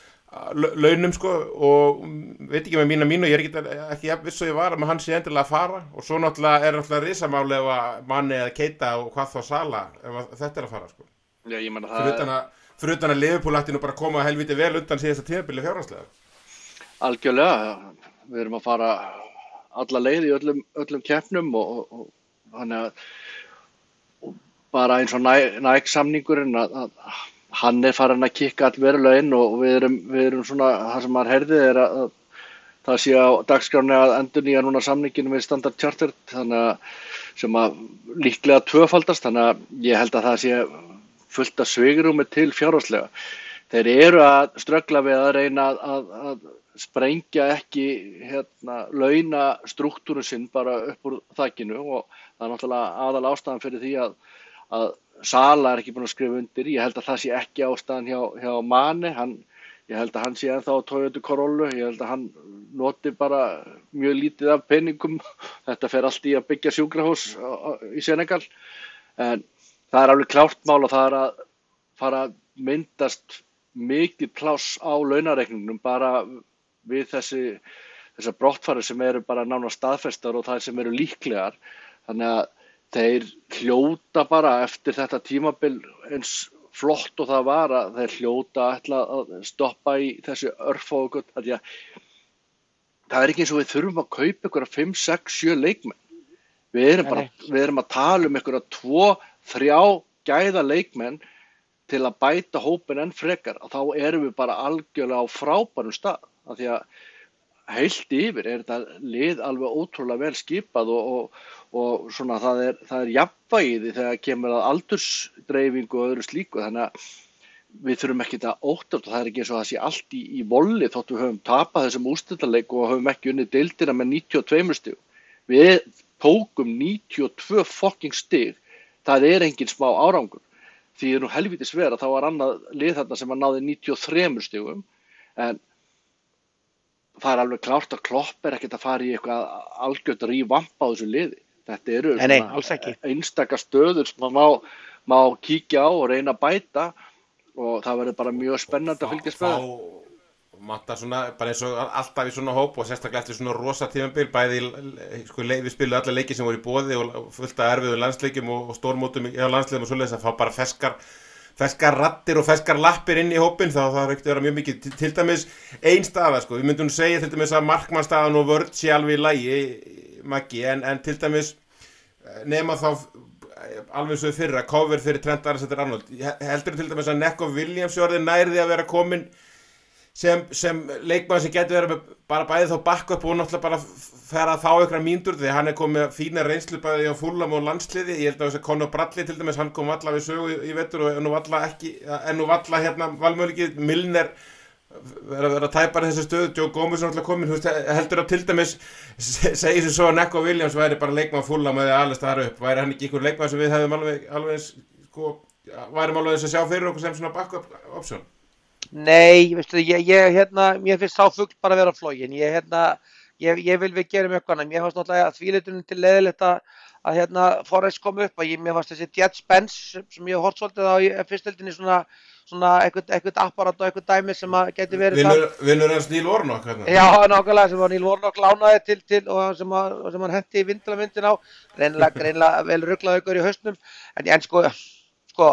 launum sko og veit ekki með mína mínu, ég er ekki, ekki viss og ég var að hann sé endilega að fara og svo náttúrulega er náttúrulega risamáli ef að Manni eða Keita og hvað þá Sala ef þetta er að fara sko. Já, ég menna það fyrir utan að Liverpool ætti nú bara að koma helviti vel undan síðasta tímabili fjárhagslega. Algjörlega, við erum að fara alla leið í öllum, öllum keppnum og, og, og hann er og bara eins og Nike samningurinn að, að hann er farin að kikka allverulega inn og við erum, við erum svona, það sem maður heyrði er að, að það sé á dagskráni að endurnýja núna samninginu með Standard Chartered þannig að sem að líklega tvöfaldast þannig að ég held að það sé fullt af svigrúmi til fjárhagslega. Þeir eru að ströggla við að reyna að, að, að sprengja ekki hérna, launa struktúrun sinn bara upp úr þakinu og það er náttúrulega aðal ástæðan fyrir því að, að Sala er ekki búin að skrifa undir. Ég held að það sé ekki ástæðan hjá, hjá Mane. Hann, ég held að hann sé ennþá á Toyota Corolla. Ég held að hann noti bara mjög lítið af peningum. Þetta fer allt í að byggja sjúkrahús í Senegal. En það er alveg klárt mál og það er að fara að myndast mikið pláss á launareikningnum bara við þessi, þessar brottfarir sem eru bara nánast staðfestar og þær sem eru líklegar. Þannig að þeir hljóta bara eftir þetta tímabil eins flott og það var að þeir hljóta ætla að stoppa í þessi örfáu gutt. Það er ekki eins og við þurfum að kaupa ykkur fimm, sex, sjö leikmenn. Við erum, bara, við erum að tala um ykkur tvo, þrjá gæða leikmenn til að bæta hópin enn frekar og þá erum við bara algjörlega á frábærum stað af því að heilt yfir er þetta lið alveg ótrúlega vel skipað og, og, og svona það er, það er jafnvægi þegar kemur að aldursdreifingu og öðru slíku þannig að við þurfum ekki að óttast og það er ekki eins og það sé allt í, í volli þótt við höfum tapað þessum úrslitaleik og höfum ekki unnið deildina með níutíu og tvö stig. Við tókum níutíu og tvö fucking stig. Það er engin smá árangur. Því er nú helvítis vera, þá var annað lið þarna sem að náði níutíu og þremur stigum, en það er alveg klárt að Klopp er ekkert að fara í eitthvað algjört rívampa á þessu liði. Þetta eru nei, nei, einstaka stöður sem maður má, má kíkja á og reyna að bæta og það verður bara mjög spennandi að fylgjast með. Mata svona, bara eins og alltaf í svona hóp og sérstaklega eftir svona rosa tímabil bæði, sko, við spilum alla leiki sem voru í boði og fullt af erfiðum landsleikjum og, og stórmótum á landsleikjum og svoleiðis að fá bara feskar, feskar rattir og feskar lappir inn í hópinn þá það er ekkert að vera mjög mikið til, til dæmis ein staða, sko, við myndum segja til dæmis að markmannstaðan og vörð sé alveg í lagi, Maggi, en, en til dæmis nema þá alveg svo fyrra, cover fyrir Trent Alexander-Arnold, heldur til dæmis að Neco Williams orðið nærði að vera komin sem, sem leikmaður sem getur verið bara bæði þá backup og náttúrulega bara fer að fá ykkur mínútur því hann er komið fína reynslu bæði á Fulham og landsliði. Ég held að þess að Conor Bradley til dæmis, hann kom valla við sögu í vetur og nú valla ekki, en nú valla hérna valmöguleikið, Milner verður að vera að tæpa þessu stöðu, Joe Gomez er náttúrulega komin, veist, heldur að til dæmis segir sem svo að Neco Williams væri bara leikmaður Fulham eða alveg staðar upp, væri hann ekki ykkur leikmaður sem við hefðum alveg, alveg sko, værum alveg þess að sjá fyrir okkur sem svona backup option? Nei, veistu, ég, ég, hérna, mér finnst sá fugl bara vera flogin. Ég, hérna, ég, ég vil við gerum eitthvað annað. Mér fannst náttúrulega að þvílitunum til leiðilegt að, að hérna Forrest kom upp, að ég, mér fannst þessi Jet Spence sem, sem ég hef hort svolítið á í fyrstöldinni svona, svona eitthvað, eitthvað apparat og eitthvað dæmi sem að geti verið Vinnur, vinnur hans Neil Warnock hérna? Já, nákvæmlega, sem að Neil Warnock lánaði til, til og sem, að, sem hann henti vindalamyndin á, reynilega, reynilega vel ruglað ykkur í hausnum, en, en sko, sko,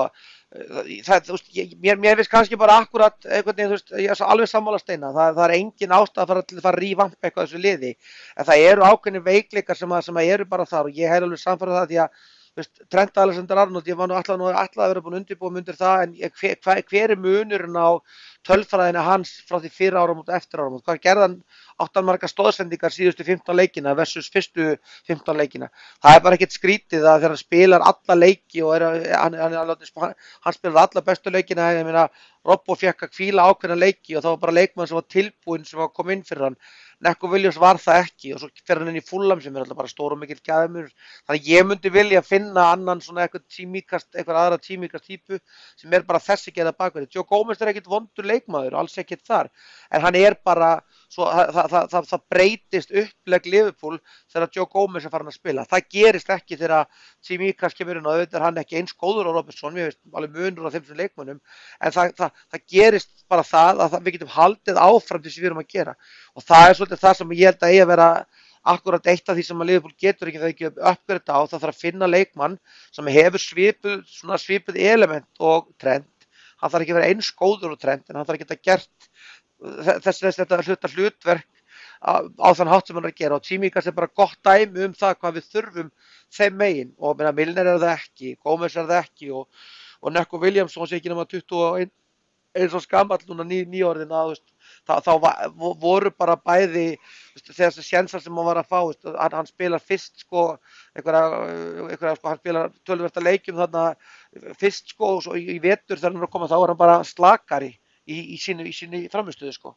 það, þú veist, ég, mér, mér finnst kannski bara akkurat einhvern veginn, þú veist, ég er svo alveg sammála Steina, það, það er engin ástæða að fara til að fara að rífampa eitthvað þessu liði, en það eru ákveðnir veikleikar sem að, sem að eru bara þar og ég hef alveg samfærað það því að, þú veist, Trent Alexander-Arnold, ég var nú alltaf nú alltaf að vera búin að undirbúa mundir það, en ég, hver, hver er munurinn á tölfræðina hans frá því fyrir árum og eftir árum, hvað gerði hann áttan marga stóðsendingar síðustu fimmtán leikina versus fyrstu fimmtán leikina. Það er bara ekkert skrítið að þegar hann spilar alla leiki og er, hann, hann, hann, hann spilar alla bestu leikina, ég meina Robbo fékk að hvíla ákveðna leiki og það var bara leikmann sem var tilbúinn sem var að koma inn fyrir hann. Neco Williams var það ekki og svo fer hann inn í Fulham sem er alltaf bara stór og mikill gæðumur. Þannig ég myndi vilja finna annan svona eitthvað tímíkast, eitthvað aðra tímíkast típu sem er bara þessi gerða bakverði. Joe Gomez er ekkert vondur leikmaður, alls ekkert þar, en hann er bara svo, það, það, það, það breytist upplegg Liverpool þegar Joe Gomez er farin að spila. Það gerist ekki þegar Tsimikas kemur inn og auðvitað er hann ekki eins góður á Robertson, mér veist alveg munur á þeim sem leikmönnum, en það, það, það gerist bara það að það, við getum haldið áfram til sem við erum að gera og það er svolítið það sem ég held að eigi að vera akkurat eitt af því sem að Liverpool getur ekki það ekki uppgreita á, það þarf að finna leikmann sem hefur svipuð, svona svipuð element og Trent, hann þarf ekki að vera eins góður og Trent en hann þarf ekki að gert þess að þetta hluta hlutverk á, á þann hátt sem hann er að gera og Tsimikas er bara gott dæmi um það hvað við þurfum þeim megin og meina, Milner er það ekki, Gomez er það ekki og, og Neco Williams sem sé ekki nema tuttugu og eitt eins og skamall núna ný, nýorðin að þá, þá var, voru bara bæði þegar þessi sénsar sem hann var að fá veist, hann, hann spilar fyrst sko einhverja, einhverja sko hann spilar töluvert að leikjum þarna fyrst sko og svo í, í vetur þegar hann er að koma þá er hann bara slakari í, í sínu, í sínu framistöðu sko.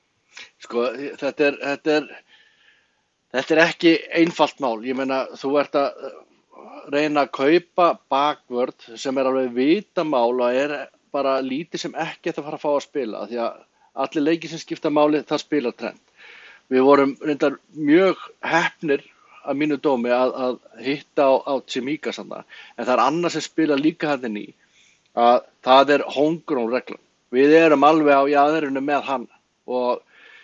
Sko þetta er, þetta er þetta er ekki einfalt mál, ég meina þú ert að reyna að kaupa bakvörð sem er alveg vitamál og er bara lítið sem ekki að fara að fá að spila því að allir leikir sem skipta máli það spilar Trent. Við vorum reyndar mjög heppnir að mínu dómi að, að hitta á, á Tsimikas en það er annað sem spila líka hann inn í að það er homegrown reglan. Við erum alveg á jaðrinu með hann og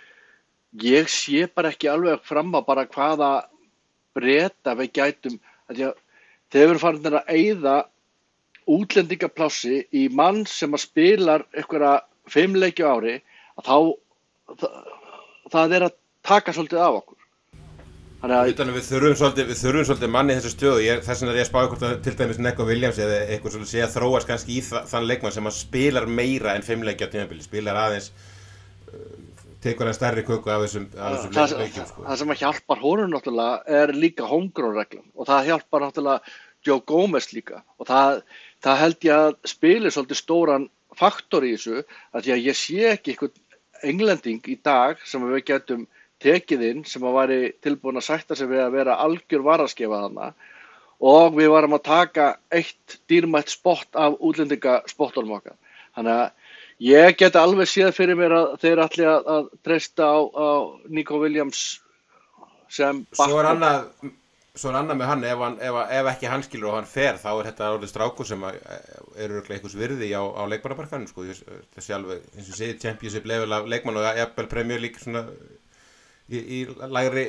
ég sé bara ekki alveg fram á bara hvaða breta við gætum að ég, þegar við erum farin að eyða útlendingaplássi í mann sem að spilar einhverja fimm leiki á ári að þá það, það er að taka svolítið af okkur. Þannig að við þurfum svolítið, við þurfum svolítið manni í þessu stöðu. Ég, þess vegna er ég að spá hvort að til dæmis Neco Williams eða eitthvað svolítið sé að þróast kannski í það, þann leikmann sem að spilar meira en fimm leiki á tímabili, spilar aðeins uh, tekur hann stærri köku af þessum, af þessum það, leikjum sko. Það sem að hjálpar honum náttúrulega er líka homegrown reglan og það hjálpar náttúrulega Joe Gomez líka og það, það held ég að spili svolítið stóran faktor í þessu að því að ég sé ekki einhvern englending í dag sem við getum tekið inn sem að væri tilbúin að sætta sig við að vera algjör varaskefa þarna og við varum að taka eitt dýrmætt spott af útlendingaspottunum okkar. Þannig að ég geti alveg séð fyrir mér að þeir ætli að, að treysta á, á Neco Williams sem bakk. Svo er annað Svo er annað með hann, ef, hann ef, ef ekki hann skilur og hann fer, þá er þetta orðið strákur sem að, eru örugglega einhvers virði á, á leikmannabarkanum sko. Þessi alveg, eins og segir, Championship level af leikmann og jafnvel Premier League svona í, í lægri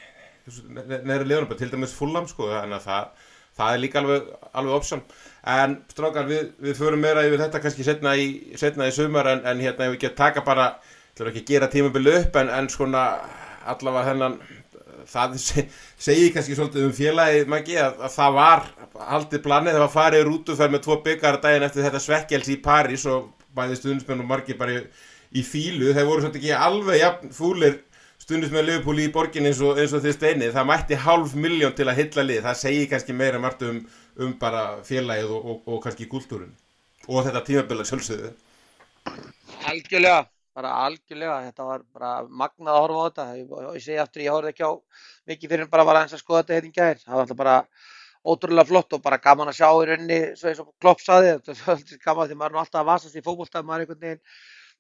neðri liðunum, til dæmis Fulham sko, þannig að það, það er líka alveg, alveg option. En strákar, við, við förum meira yfir þetta kannski setna í, setna í sumar en, en hérna ef við ekki að taka bara, til að ekki gera tímabili upp en, en svona allavega þennan það segir kannski svolítið um félagið Maggi að, að það var haldið planið, það var farið rútuferð með tvo byggar daginn eftir þetta svekkelsi í París og bæði stundismenn og margir bara í, í fílu, þeir voru svolítið ekki alveg jafn fúlir stundismenn Liverpool í borginni eins og, eins og þið steinið, það mætti hálf milljón til að hylla lið, það segir kannski meira margt um, um bara félagið og, og, og kannski kultúrin og þetta tímabila sjálfsögðu. Algjörlega. Bara algjörlega, þetta var bara magnað að horfa á þetta og ég segi aftur, ég horfði ekki á mikið fyrir en bara var aðeins að skoða þetta hérna í gær, það var alltaf bara ótrúlega flott og bara gaman að sjá í rauninni, svo eins og Klopp sagði, þetta var alltaf gaman því maður er nú alltaf að vasast í fótbolta, maður einhvern veginn,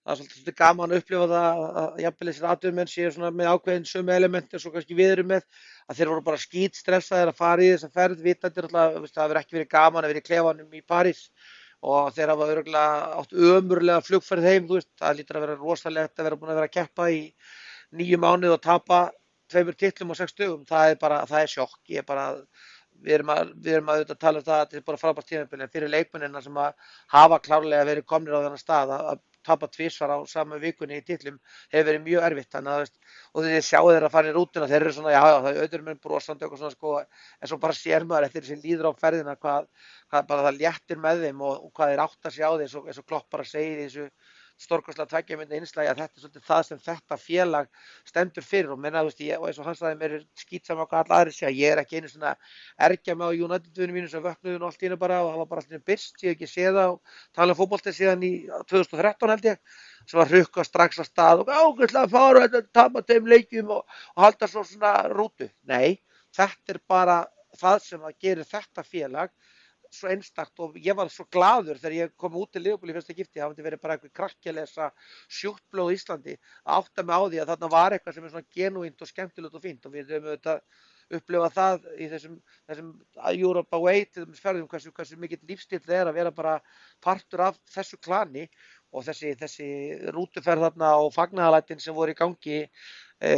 það er svolítið, svolítið gaman að upplifa það að, að jafnvel þessir atvinnumenn séu svona með ákveðin sömu elementi og svo kannski við erum með, að þeir voru bara skítstressaðir að fara í þessa ferð, vitandi alltaf, veist, það hefur ekki verið gaman að vera í klefanum í París og þeir hafa örugglega átt ömurlega flugferð heim, þú veist, það lítur að vera rosalegt að vera búin að vera að keppa í níu mánuði og tapa tveimur titlum á sex dögum, það er bara, það er sjokk, ég er bara, við erum að, við erum að auðvitað tala um það að þetta er bara frábært tímabil, en fyrir leikmennina sem að hafa klárlega verið komnir á þennan stað að, að tapa tvisvar á sama vikunni í titlum hefur verið mjög erfitt, þannig að, veist, og þegar þið sjáu þeir að fara í rútuna, þeir eru svona, já, já, það er auðvitað með brosandi og svona, sko, en svo bara sér maður eftir þessi líður á ferðina, hvað, hvað bara það léttir með þeim og, og hvað þeir átta sig á því, eins og, eins og Klopp bara segir í þessu stórkostlega tveggja mínútna innslagi að þetta er svolítið það sem þetta félag stendur fyrir og menna, veist, ég, og eins og hann sagði mér er skítsam á hvað allir aðrir segja, ég er ekki einu svona ergja með á United-vinum mínum sem vöknuðu nú allt í einu bara og það var bara allir byrst, ég hef ekki séð það og tala um fótbolta síðan í tvö þúsund og þrettán held ég, sem var hrukka strax á stað og ágætlega að fara og tapa þeim leikjum og, og halda svo svona rútu. Nei, þetta er bara það sem að gerir þetta félag svo einstakt og ég var svo glaður þegar ég kom út til Liverpool í fyrsta skipti, það hafði verið bara eitthvað krakki að lesa sjúkt blóð í Íslandi að átta mig á því að þarna var eitthvað sem er svona genúint og skemmtilegt og fínt og við höfum auðvitað upplifað það í þessum, þessum Europe Away til þessum ferðum hversu, hversu mikill lífstíll það er að vera bara partur af þessu klani og þessi, þessi rútuferð þarna og fagnaðalætin sem voru í gangi e,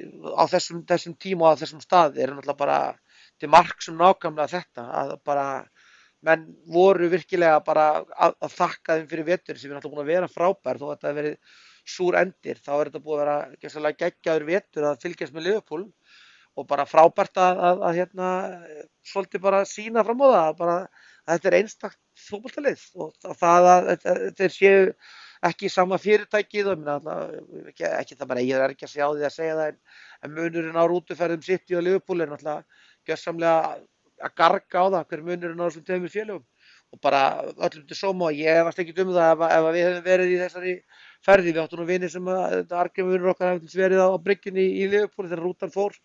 á þessum, þessum tíma og á þessum stað er náttúrulega bara til marks um nákvæmlega þetta að bara menn voru virkilega bara að, að þakka þeim fyrir vetur sem er náttúrulega búin að vera frábær þó að þetta hefur verið súr endir þá er þetta búið að vera gæslega geggjaður vetur að fylgjast með Liverpool og bara frábært að, að, að hérna svolítið bara sína fram á það bara að þetta er einstakt fótboltalið og það að þeir séu ekki í sama fyrirtækið og ekki, ekki það bara ég er ekki að segja á því að segja það en, en munurinn á rútuferðum City og Liverpool er náttúrulega gjörsamlega að garga á það hver munurinn á þessum tveimur félögum og bara öllum til sóma og ég varst ekki um það ef, ef við hefum verið í þessari ferði við áttum nú vini sem að þetta argjumur okkar hefði verið á bryggjunni í, í Liverpool þegar rútan fór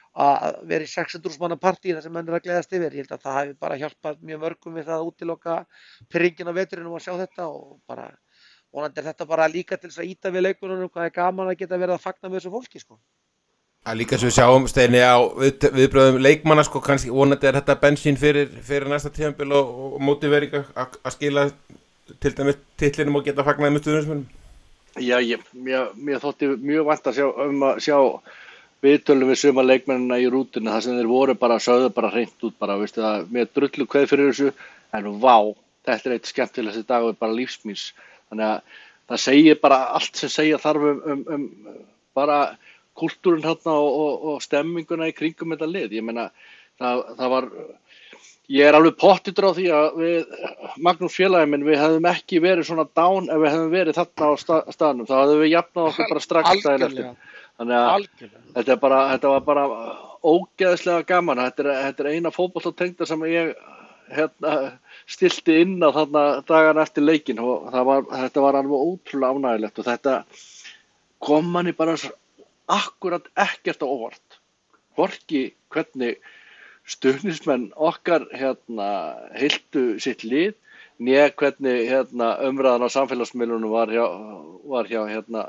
að vera í sex hundruð manna partí þar sem menn er að gleðast yfir, ég held að það hefði bara hjálpað mjög mörgum við það að útiloka pirringin á veturinum og sjá þetta og bara vonandi er þetta bara líka til þess að ýta við leikmönnunum hvað er gaman að geta verið að fagna með þessu fólki sko. Það líka sem við sjáum Steini á við, viðbröðum leikmanna sko kannski vonandi er þetta bensín fyrir, fyrir næsta tímabil og, og mótivering að, að skila til dæmis titlinum og geta fagnaði með stuðningsmönnum. Já, ég, mér, mér þótti mjög vant að sjá, um að sjá viðtölum við suma leikmennina í rútunni þar sem þeir voru bara sögðu bara hreint út bara, veistu það, með drullu kveð fyrir þessu en vá, þetta er eitt skemmtilegasti dag og bara lífsmýns. Þannig að það segir bara allt sem segja þarf um, um, um bara kultúrin hérna og, og, og stemminguna í kringum þetta lið. Ég meina, það, það var, ég er alveg pottitur á því að við, Magnús félagi minn, við hefðum ekki verið svona down ef við hefðum verið þarna á stað, staðnum. Þá hefðum við jafnað okkur bara strax daginn eftir. Þannig að þetta, er bara, þetta var bara ógeðslega gaman. Þetta er, þetta er eina fótboltatengda sem ég hérna, stilti inn á þarna dagana eftir leikinn og það var, þetta var alveg ótrúlega ánægilegt og þetta kom manni bara akkurat ekkert á óvart. Hvorki hvernig stuðningsmenn okkar hérna heiltu sitt lið, né hvernig hérna umræðan á samfélagsmiðlunum var hjá, var hjá hérna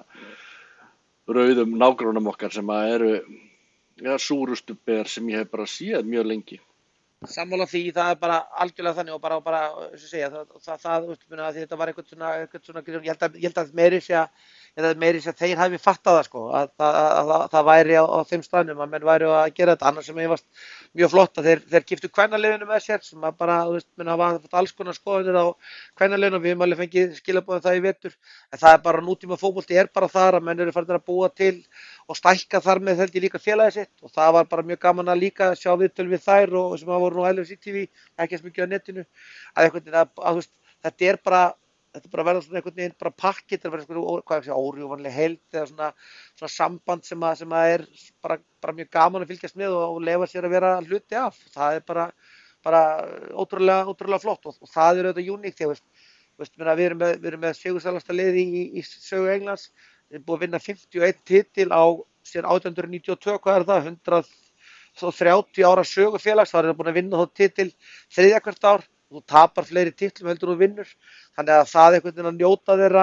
rauðum nágrunum okkar sem að eru ja, súrustu ber sem ég hef bara séð mjög lengi. Sammála því, það er bara algjörlega þannig og bara, bara eins og segja, það, það, það, það þetta var eitthvað svona, eitthvað svona ég held að, ég held að meiri sé að, að, meiri sé að þeir hafi fattað það sko, að, að, að, að það væri á, á þeim staðnum að menn væri að gera þetta, annars sem ég varst mjög flott að þeir, þeir kiptu kvennaliðinu með sér sem að bara, þú veist, menn hafa fått alls konar skoðunir á kvennaliðinu og við höfum alveg fengið skilaboðum það í vetur, en það er bara nútíma fótbolti er bara þar að menn eru farin að búa til og stækka þar með held ég líka félagið sitt og það var bara mjög gaman að líka sjá viðtöl við þær og sem að voru nú L F C T V, ekki eins mikið á netinu, að einhvern veginn að, að þú veist, þetta er bara, þetta er bara verða svona einhvern veginn bara pakki, þetta er verða svona, hvað ég segja, órjúvanlega heild eða svona, svona samband sem að, sem að er bara, bara mjög gaman að fylgjast með og, og lefa sér að vera hluti af, það er bara, bara ótrúlega, ótrúlega flott og, og það er auðvitað uníkt, ég veist, veist, við erum með, við erum með sigursalasta liði í, í, í sögu Englands, við erum búið að vinna fimmtíu og einn titil á síðan átján hundruð níutíu og tvö, hvað er það, hundrað og þrjátíu ára sögu félags, þá er það búin að vinna þá titil þriðja hvert ár, og þú tapar fleiri titlum heldur og vinnur, þannig að það einhvern veginn að njóta þeirra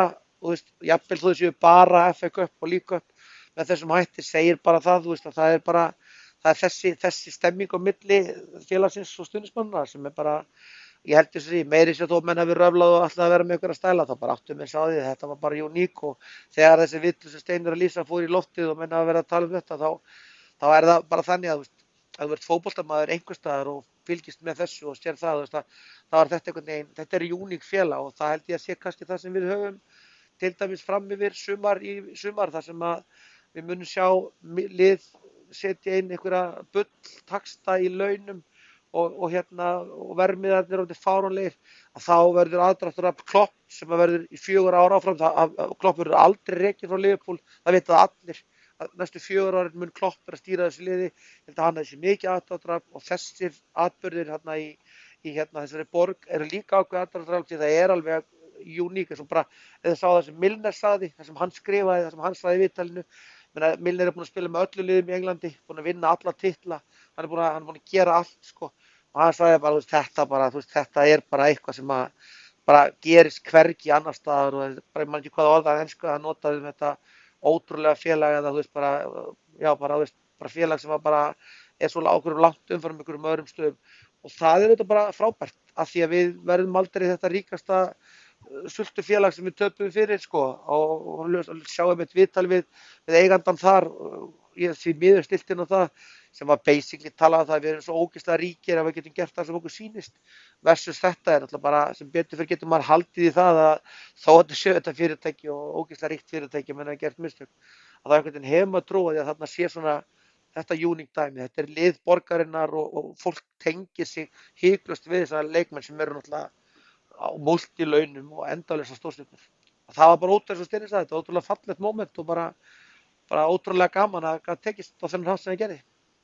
þú veist, jafnvel þú séu bara F A Cup og League Cup með þessum hætti segir bara það, þú veist, að það er bara, það er þessi, þessi stemming á milli félagsins og stuðningsmannanna sem er bara, ég held þess að því, meiri sér þó menn hafi röflað og alltaf að vera með ykkur að stæla, þá bara áttu menn sá því, þetta var bara uník og þegar þessi vitlusu Steinar Lísa fór í loftið og menn hafa verið að tala um þetta, þá, þá er það bara þannig að, þú veist, að þú ert fótboltamaður einhvers staðar og fylgist með þessu og sér það, þú veist, að þá er þetta einhvern veginn, þetta er uník félag og það held ég að sé kannski það sem við höfum til dæmis fram yfir sumar í sumar, þar sem að við munum sjá lið setja inn einhverja bull taxta í launum og, og hérna og verðmiðarnir og þetta fáránlegir, að þá verður aðdráttur af Klopp sem að verður í fjögur ára áfram, það, að, að Klopp verður aldrei rekinn frá Liverpool, það veit það allir, að næstu fjögur árin mun Klopp vera að stýra þessu liði, ég held að hann þessi mikið aðdráttur af og þessir atburðir hérna í, í hérna þessari borg eru líka ákveð aðdráttur af því það er alveg uník, eins og bara, eða sá það sem Milner sagði, það sem hann skrifaði, það sem hann sagði í viðtalinu. Menna, Milner er búinn að spila með öllu liðum í Englandi, búinn að vinna alla titla, hann er búinn að, hann er búinn að gera allt, sko. Og hann sagði bara, þú veist, þetta bara, þú veist, þetta er bara eitthvað sem að bara gerist hvergi annar staðar og bara, ég man ekki hvaða orðað ensku að notaði um þetta ótrúlega félag eða, þú veist, bara, já, bara, þú veist, bara félag sem að bara er svo ákveðum langt umfram einhverjum öðrum stöðum. Og það er þetta bara frábært, af því að við verðum aldrei þetta ríkasta sultu félag sem við töpum fyrir, sko, og, og sjáum eitt viðtal við, við eigandan þar, ég því miður stiltinn á það, sem var basically talað um það að við erum svo ógeðslega ríkir að við getum gert það sem okkur sýnist, versus þetta er náttúrulega bara, sem betur fyrir getur maður haldið í það að þó að þetta séu þetta fyrirtæki og ógeðslega ríkt fyrirtæki menn að gert mistök, að það einhvern veginn hefur maður trú að þarna sé svona þetta uník dæmi, þetta er lið borgarinnar og, og fólk tengir sig hiklaust við þessar leikmenn sem eru náttúrulega á múltilaunum og endalausar stórstjörnur. Það var bara ótrúlega, eins og Steini sagði, þetta var ótrúlega fallegt moment og bara, bara ótrúlega gaman að það tekist á þennan hátt sem það gerði.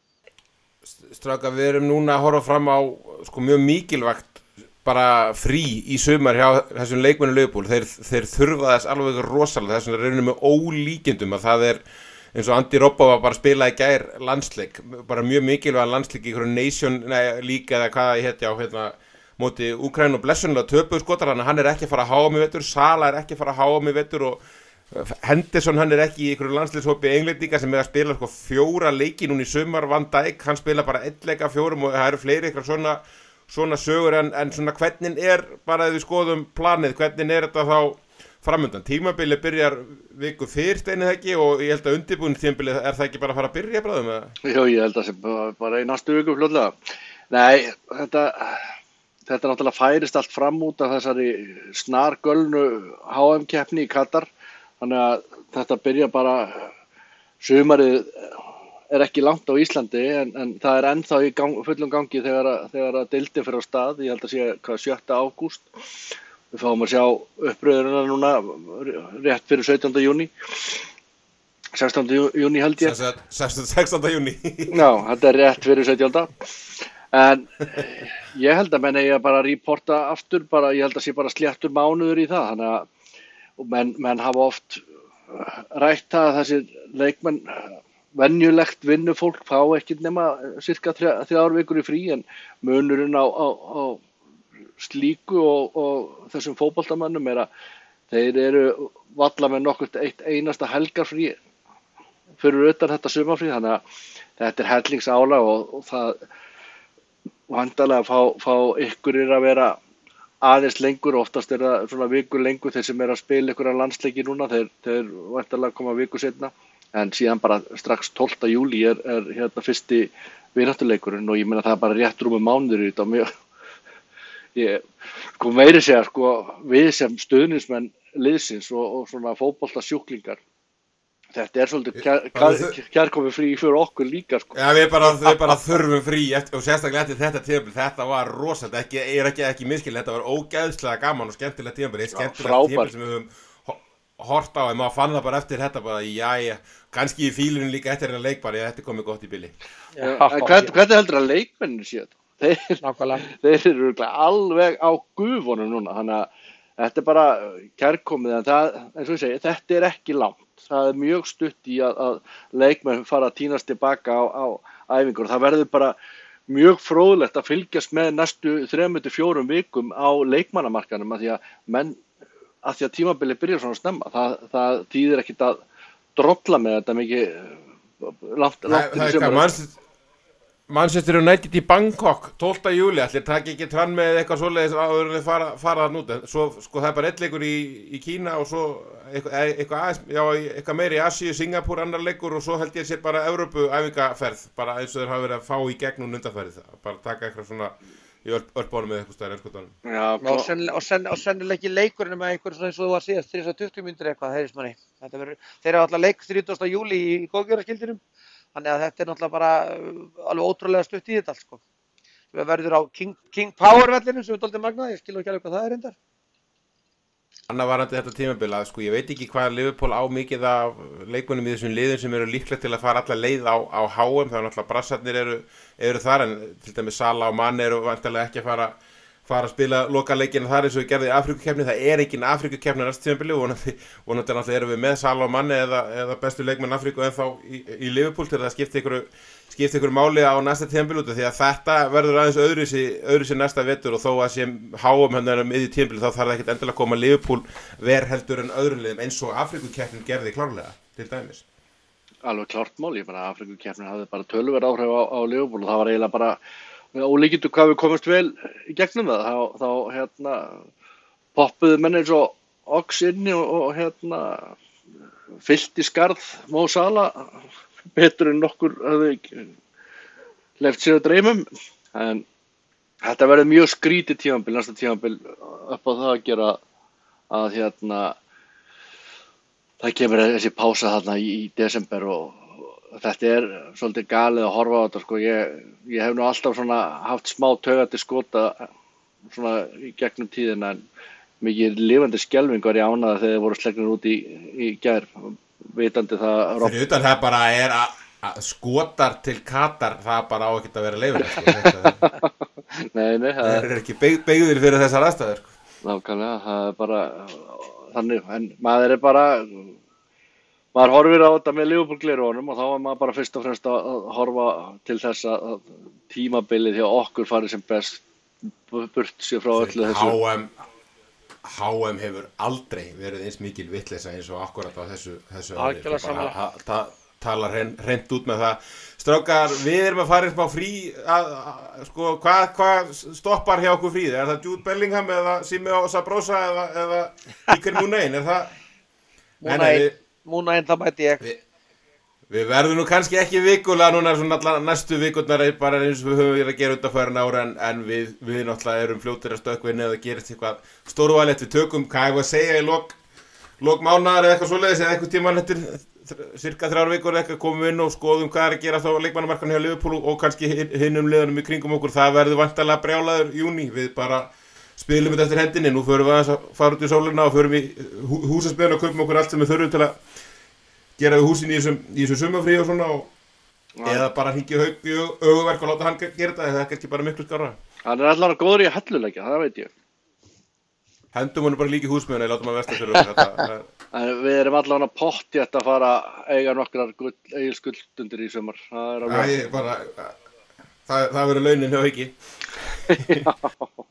Strákar, við erum núna að horfa fram á sko mjög mikilvægt bara frí í sumar hjá þessum leikmennum Liverpool. Þeir, þeir þurfa þess alveg rosalega, þess að reynum með ólíkindum að það er eins og Andy Robbo var bara að spila í gær landsleik, bara mjög mikilvæg landsleik í einhverju Nation líka eða hvað ég hétti á hérna móti Úkraínu og blessunlega töpuðu skotar, hann er ekki að fara að háa mig vettur, Sala er ekki að fara að háa mig vettur og Henderson hann er ekki í einhverju landsliðshópi Englendinga sem er að spila sko fjóra leiki núna í sumar, Van Dijk hann spila bara einn leik af fjórum og það eru fleiri eitthvað svona, svona sögur en, en svona hvernig er, bara ef við skoðum planið, hvernig er þetta þá framöndan? Tímabilið byrjar viku fyrr steinið ekki og ég held að undirbúningstímabilið er það ekki bara að fara að byrja bráðum eða? Jú, ég held að það sé bara í næstu viku fljótlega. Nei, þetta Þetta náttúrulega færist allt fram út af þessari snargölnu H M-keppni í Katar. Þannig að þetta byrja bara, sumarið er ekki langt á Íslandi en, en það er ennþá í gang, fullum gangi þegar, þegar að deildin fyrir á stað. Ég held að sé hvað sjötta ágúst. Við fáum að sjá uppröðurina núna rétt fyrir sautjánda júní. sextánda júní held ég. sextánda júní. Já, þetta er rétt fyrir sautjánda En ég held að menn eigi að bara reporta aftur, bara, ég held að sé bara sléttur mánuður í það, þannig að menn, menn hafa oft rætt að þessir leikmenn venjulegt vinnufólk fá ekki nema cirka þrjár vikur í frí en munurinn á, á, á slíku og, og þessum fótboltamönnum er að þeir eru valla með nokkurt eitt einasta helgarfrí fyrir utan þetta sumarfrí, þannig að þetta er hellingsálag og, og það vandalega fá, fá ykkurir að vera aðeins lengur, oftast er það svona vikur lengur þeir sem er að spila ykkur að landsleiki núna, þeir, þeir vandalega koma viku setna, en síðan bara strax tólfta júlí er, er hérna fyrsti vináttuleikurinn og ég meina það er bara rétt rúmur mánuður í þetta og mjög, ég, sko meiri segja, sko, við sem stuðningsmenn liðsins og, og svona fótboltasjúklingar, þetta er svolítið kær, kær, kærkomið frí fyrir okkur líka sko. Já, við bara, við bara þurfum frí eftir, og sérstaklega eftir þetta tímabil, þetta var rosalega, ekki, ég er ekki, ekki miskil, þetta var ógeðslega gaman og skemmtilegt tímabil, eitt skemmtilegt tímabil sem við höfum hort á, en maður fann það bara eftir þetta bara, jæja, kannski í fílunum líka eftir þetta leik bara, þetta komið gott í bili. Já, hvern, hvernig heldur að leikmennir séu þetta? Þeir, þeir eru alveg á gufunum núna, þannig að þetta er bara kærkomið, en það, eins og ég segi, þetta er ekki langt. Það er mjög stutt í að, að leikmenn fara að tínast tilbaka á, á æfingur. Það verður bara mjög fróðlegt að fylgjast með næstu þremur til fjórum vikum á leikmannamarkanum að því að menn að því að tímabilið byrjar svona snemma. Það, það þýðir ekkit að drolla með þetta mikið langt, langt Það er hvað Manchester United í Bangkok tólfta júlí, allir taki ekki trann með eitthvað svoleiðis áður en þeir fara, fara það nút. Svo sko það er bara einn leikur í, í Kína og svo eitthvað, eitthvað, aðeins, já, eitthvað meiri í Asíu, Singapúr, annar leikur og svo held ég sér bara Evrópu æfingaferð, bara eins og þeir hafa verið að fá í gegnum undanferðið. Bara taka eitthvað svona í örbónum með eitthvað stærri ennskotanum. Já, og sennilega og senn, sennilega ekki leikurinn með einhver svona eins og þú var síðast þrjátíu og tuttugu mínútur eitthvað, heyrðist manni. Þetta verður, þeir hafa alltaf leik þrítugasta júlí í góðgerðarskildinum. Þannig að þetta er náttúrulega bara alveg ótrúlega stutt í þetta allt sko. Við verður á King, King Power vellinum sem við dálítið magnað, ég skil ekki alveg hvað það er reyndar. Annað varandi þetta tímabil að sko ég veit ekki hvað Liverpool á mikið af leikmönnum í þessum liðum sem eru líklega til að fara alla leið á, á H M, það er náttúrulega brassarnir eru, eru þar en til dæmis Salah og Mane eru vantarlega ekki að fara fara að spila lokaleikina þar eins og við gerði í Afríkukeppni. Það er engin Afríkukeppni næsta tímabili og vonandi náttúrulega erum við með Salah og Mane eða, eða bestu leikmenn Afríku ennþá í, í Liverpool til það skipti ykkur, skipti ykkur máli á næsta tímabili út af því að þetta verður aðeins öðruvísi, öðruvísi næsta vetur og þó að sé H M hérna miðju tímabili þá þarf það ekkert endilega að koma Liverpool ver heldur en öðrum liðum eins og Afríkukeppnin gerði klárlega til dæmis. Alveg klárt mál, ég bara Afríkukeppnin hafði bara töluverð áhrif á, á Liverpool og það var eiginlega bara ólíkindu hvað við komumst vel í gegnum það, þá, þá hérna poppuðu menn eins og Ox inni og, og hérna fyllti skarð Mo Salah betur en nokkur hafði left sér að dreymum, en þetta verður mjög skrítið tímabil, næsta tímabil upp á það að gera að hérna það kemur þessi pása þarna í, í desember og þetta er svolítið galið að horfa á þetta sko. Ég, ég hef nú alltaf svona haft smá taugandi skota svona í gegnum tíðina en mikið lifandi skelfing var ég ánað þegar þeir voru slegnir út í, í gær vitandi það. Fyrir utan það bara er að, að skotar til Katar, það bara á ekkert að vera leifilegt sko. Nei, nei. Það er ekki beig, beigðir fyrir þessar aðstæður sko. Nákvæmlega, það er bara þannig, en maður er bara maður horfir á þetta með Liverpool-gleraugunum og þá er maður bara fyrst og fremst að horfa til þess að tímabilið hjá okkur farið sem best burt sér frá öllu þessu. H M, H M hefur aldrei verið eins mikil vitleysa eins og akkurat á þessu, þessu ári. Algjörlega sammála. Ta, talar hreint út með það. Strákar, við erum að fara í smá frí, að, að, sko, hvað hva stoppar hjá okkur fríð? Er það Jude Bellingham eða Simeo Sabrosa eða, eða Iker Muniain? Er það? Muniain. Múna einn það mæti ég. Vi, við verðum nú kannski ekki vikulega núna svona allar næstu vikurnar bara eins og við höfum verið að gera undanfærin ára en, en við, við náttúrulega erum fljótir að stökkva inn eða gerist eitthvað stórvalett við tökum, hvað ég var að segja í lok, lok mánaðar eða eitthvað svoleiðis eða eitthvað tíman eftir cirka þrjár vikur eða eitthvað komum við inn og skoðum hvað er að gera þá leikmannamarkan hjá Liverpool og kannski hinnum liðanum í kringum okkur, það verður vantarlega brjálaður júní, við bara spilum þetta eftir hendinni, nú förum við aðeins að fara út í sólina og förum í húsaspilin og kaupum okkur allt sem við þurfum til að gera við húsin í þessum, í þessum sumarfrí og svona og ja. Eða bara hringja Hauk í augaverk og láta hann gera þetta, það er ekki bara miklu skárra. Hann er allavega góður í að helluleikja, það veit ég. Hendum hann bara líka í húsmiðuna, ég láta maður versta fyrir okkur þetta. En við erum allavega pottþétt að fara eiga nokkrar eigilskuldstundir í sumar. Það er alveg. Æ, bara, það, það verður launin hjá Hauki. Já.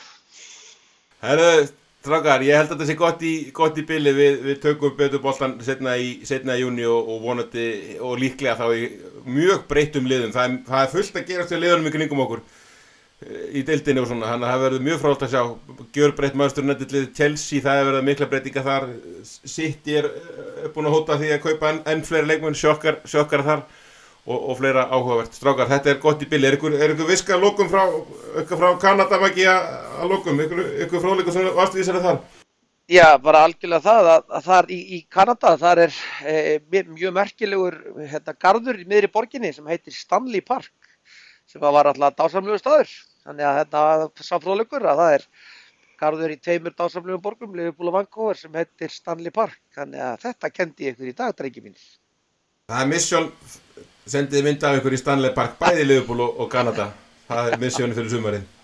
Herðu, strákar, ég held að þetta sé gott í, gott í bili, við, við tökum betur boltan setna í, setna í júní og, og vonandi og líklega þá í mjög breyttum liðum. Það er, það er fullt að gerast við liðunum í kringum okkur í deildinni og svona, þannig að það verður mjög fróðlegt að sjá gjörbreytt Manchester United lið Chelsea, það er verið mikla breytinga þar, City er, er búin að hóta því að kaupa enn, enn fleiri leikmenn, sjokkar, sjokkar þar og, og fleira áhugavert. Strákar, þetta er gott í bili, er ykkur, er ykkur viska að lokum frá, ykkur frá Kanada mæki að, að lokum, ykkur, ykkur fróðleikur sem varstu því sér þar? Já, bara algjörlega það að, að þar í, í Kanada, þar er e, mjög merkilegur hérna, garður í miðri borginni sem heitir Stanley Park, sem var alltaf dásamlegur staður. Þannig að þetta sá fróðleikur að það er garður í tveimur dásamlegum borgum, Liverpool og Vancouver, sem heitir Stanley Park. Þannig að þetta kenndi ég ykkur í dag, drengi mín. Það er mission, sendiði mynd af ykkur í Stanley Park, bæði Liverpool og, og Kanada. Það er missionin fyrir sumarið.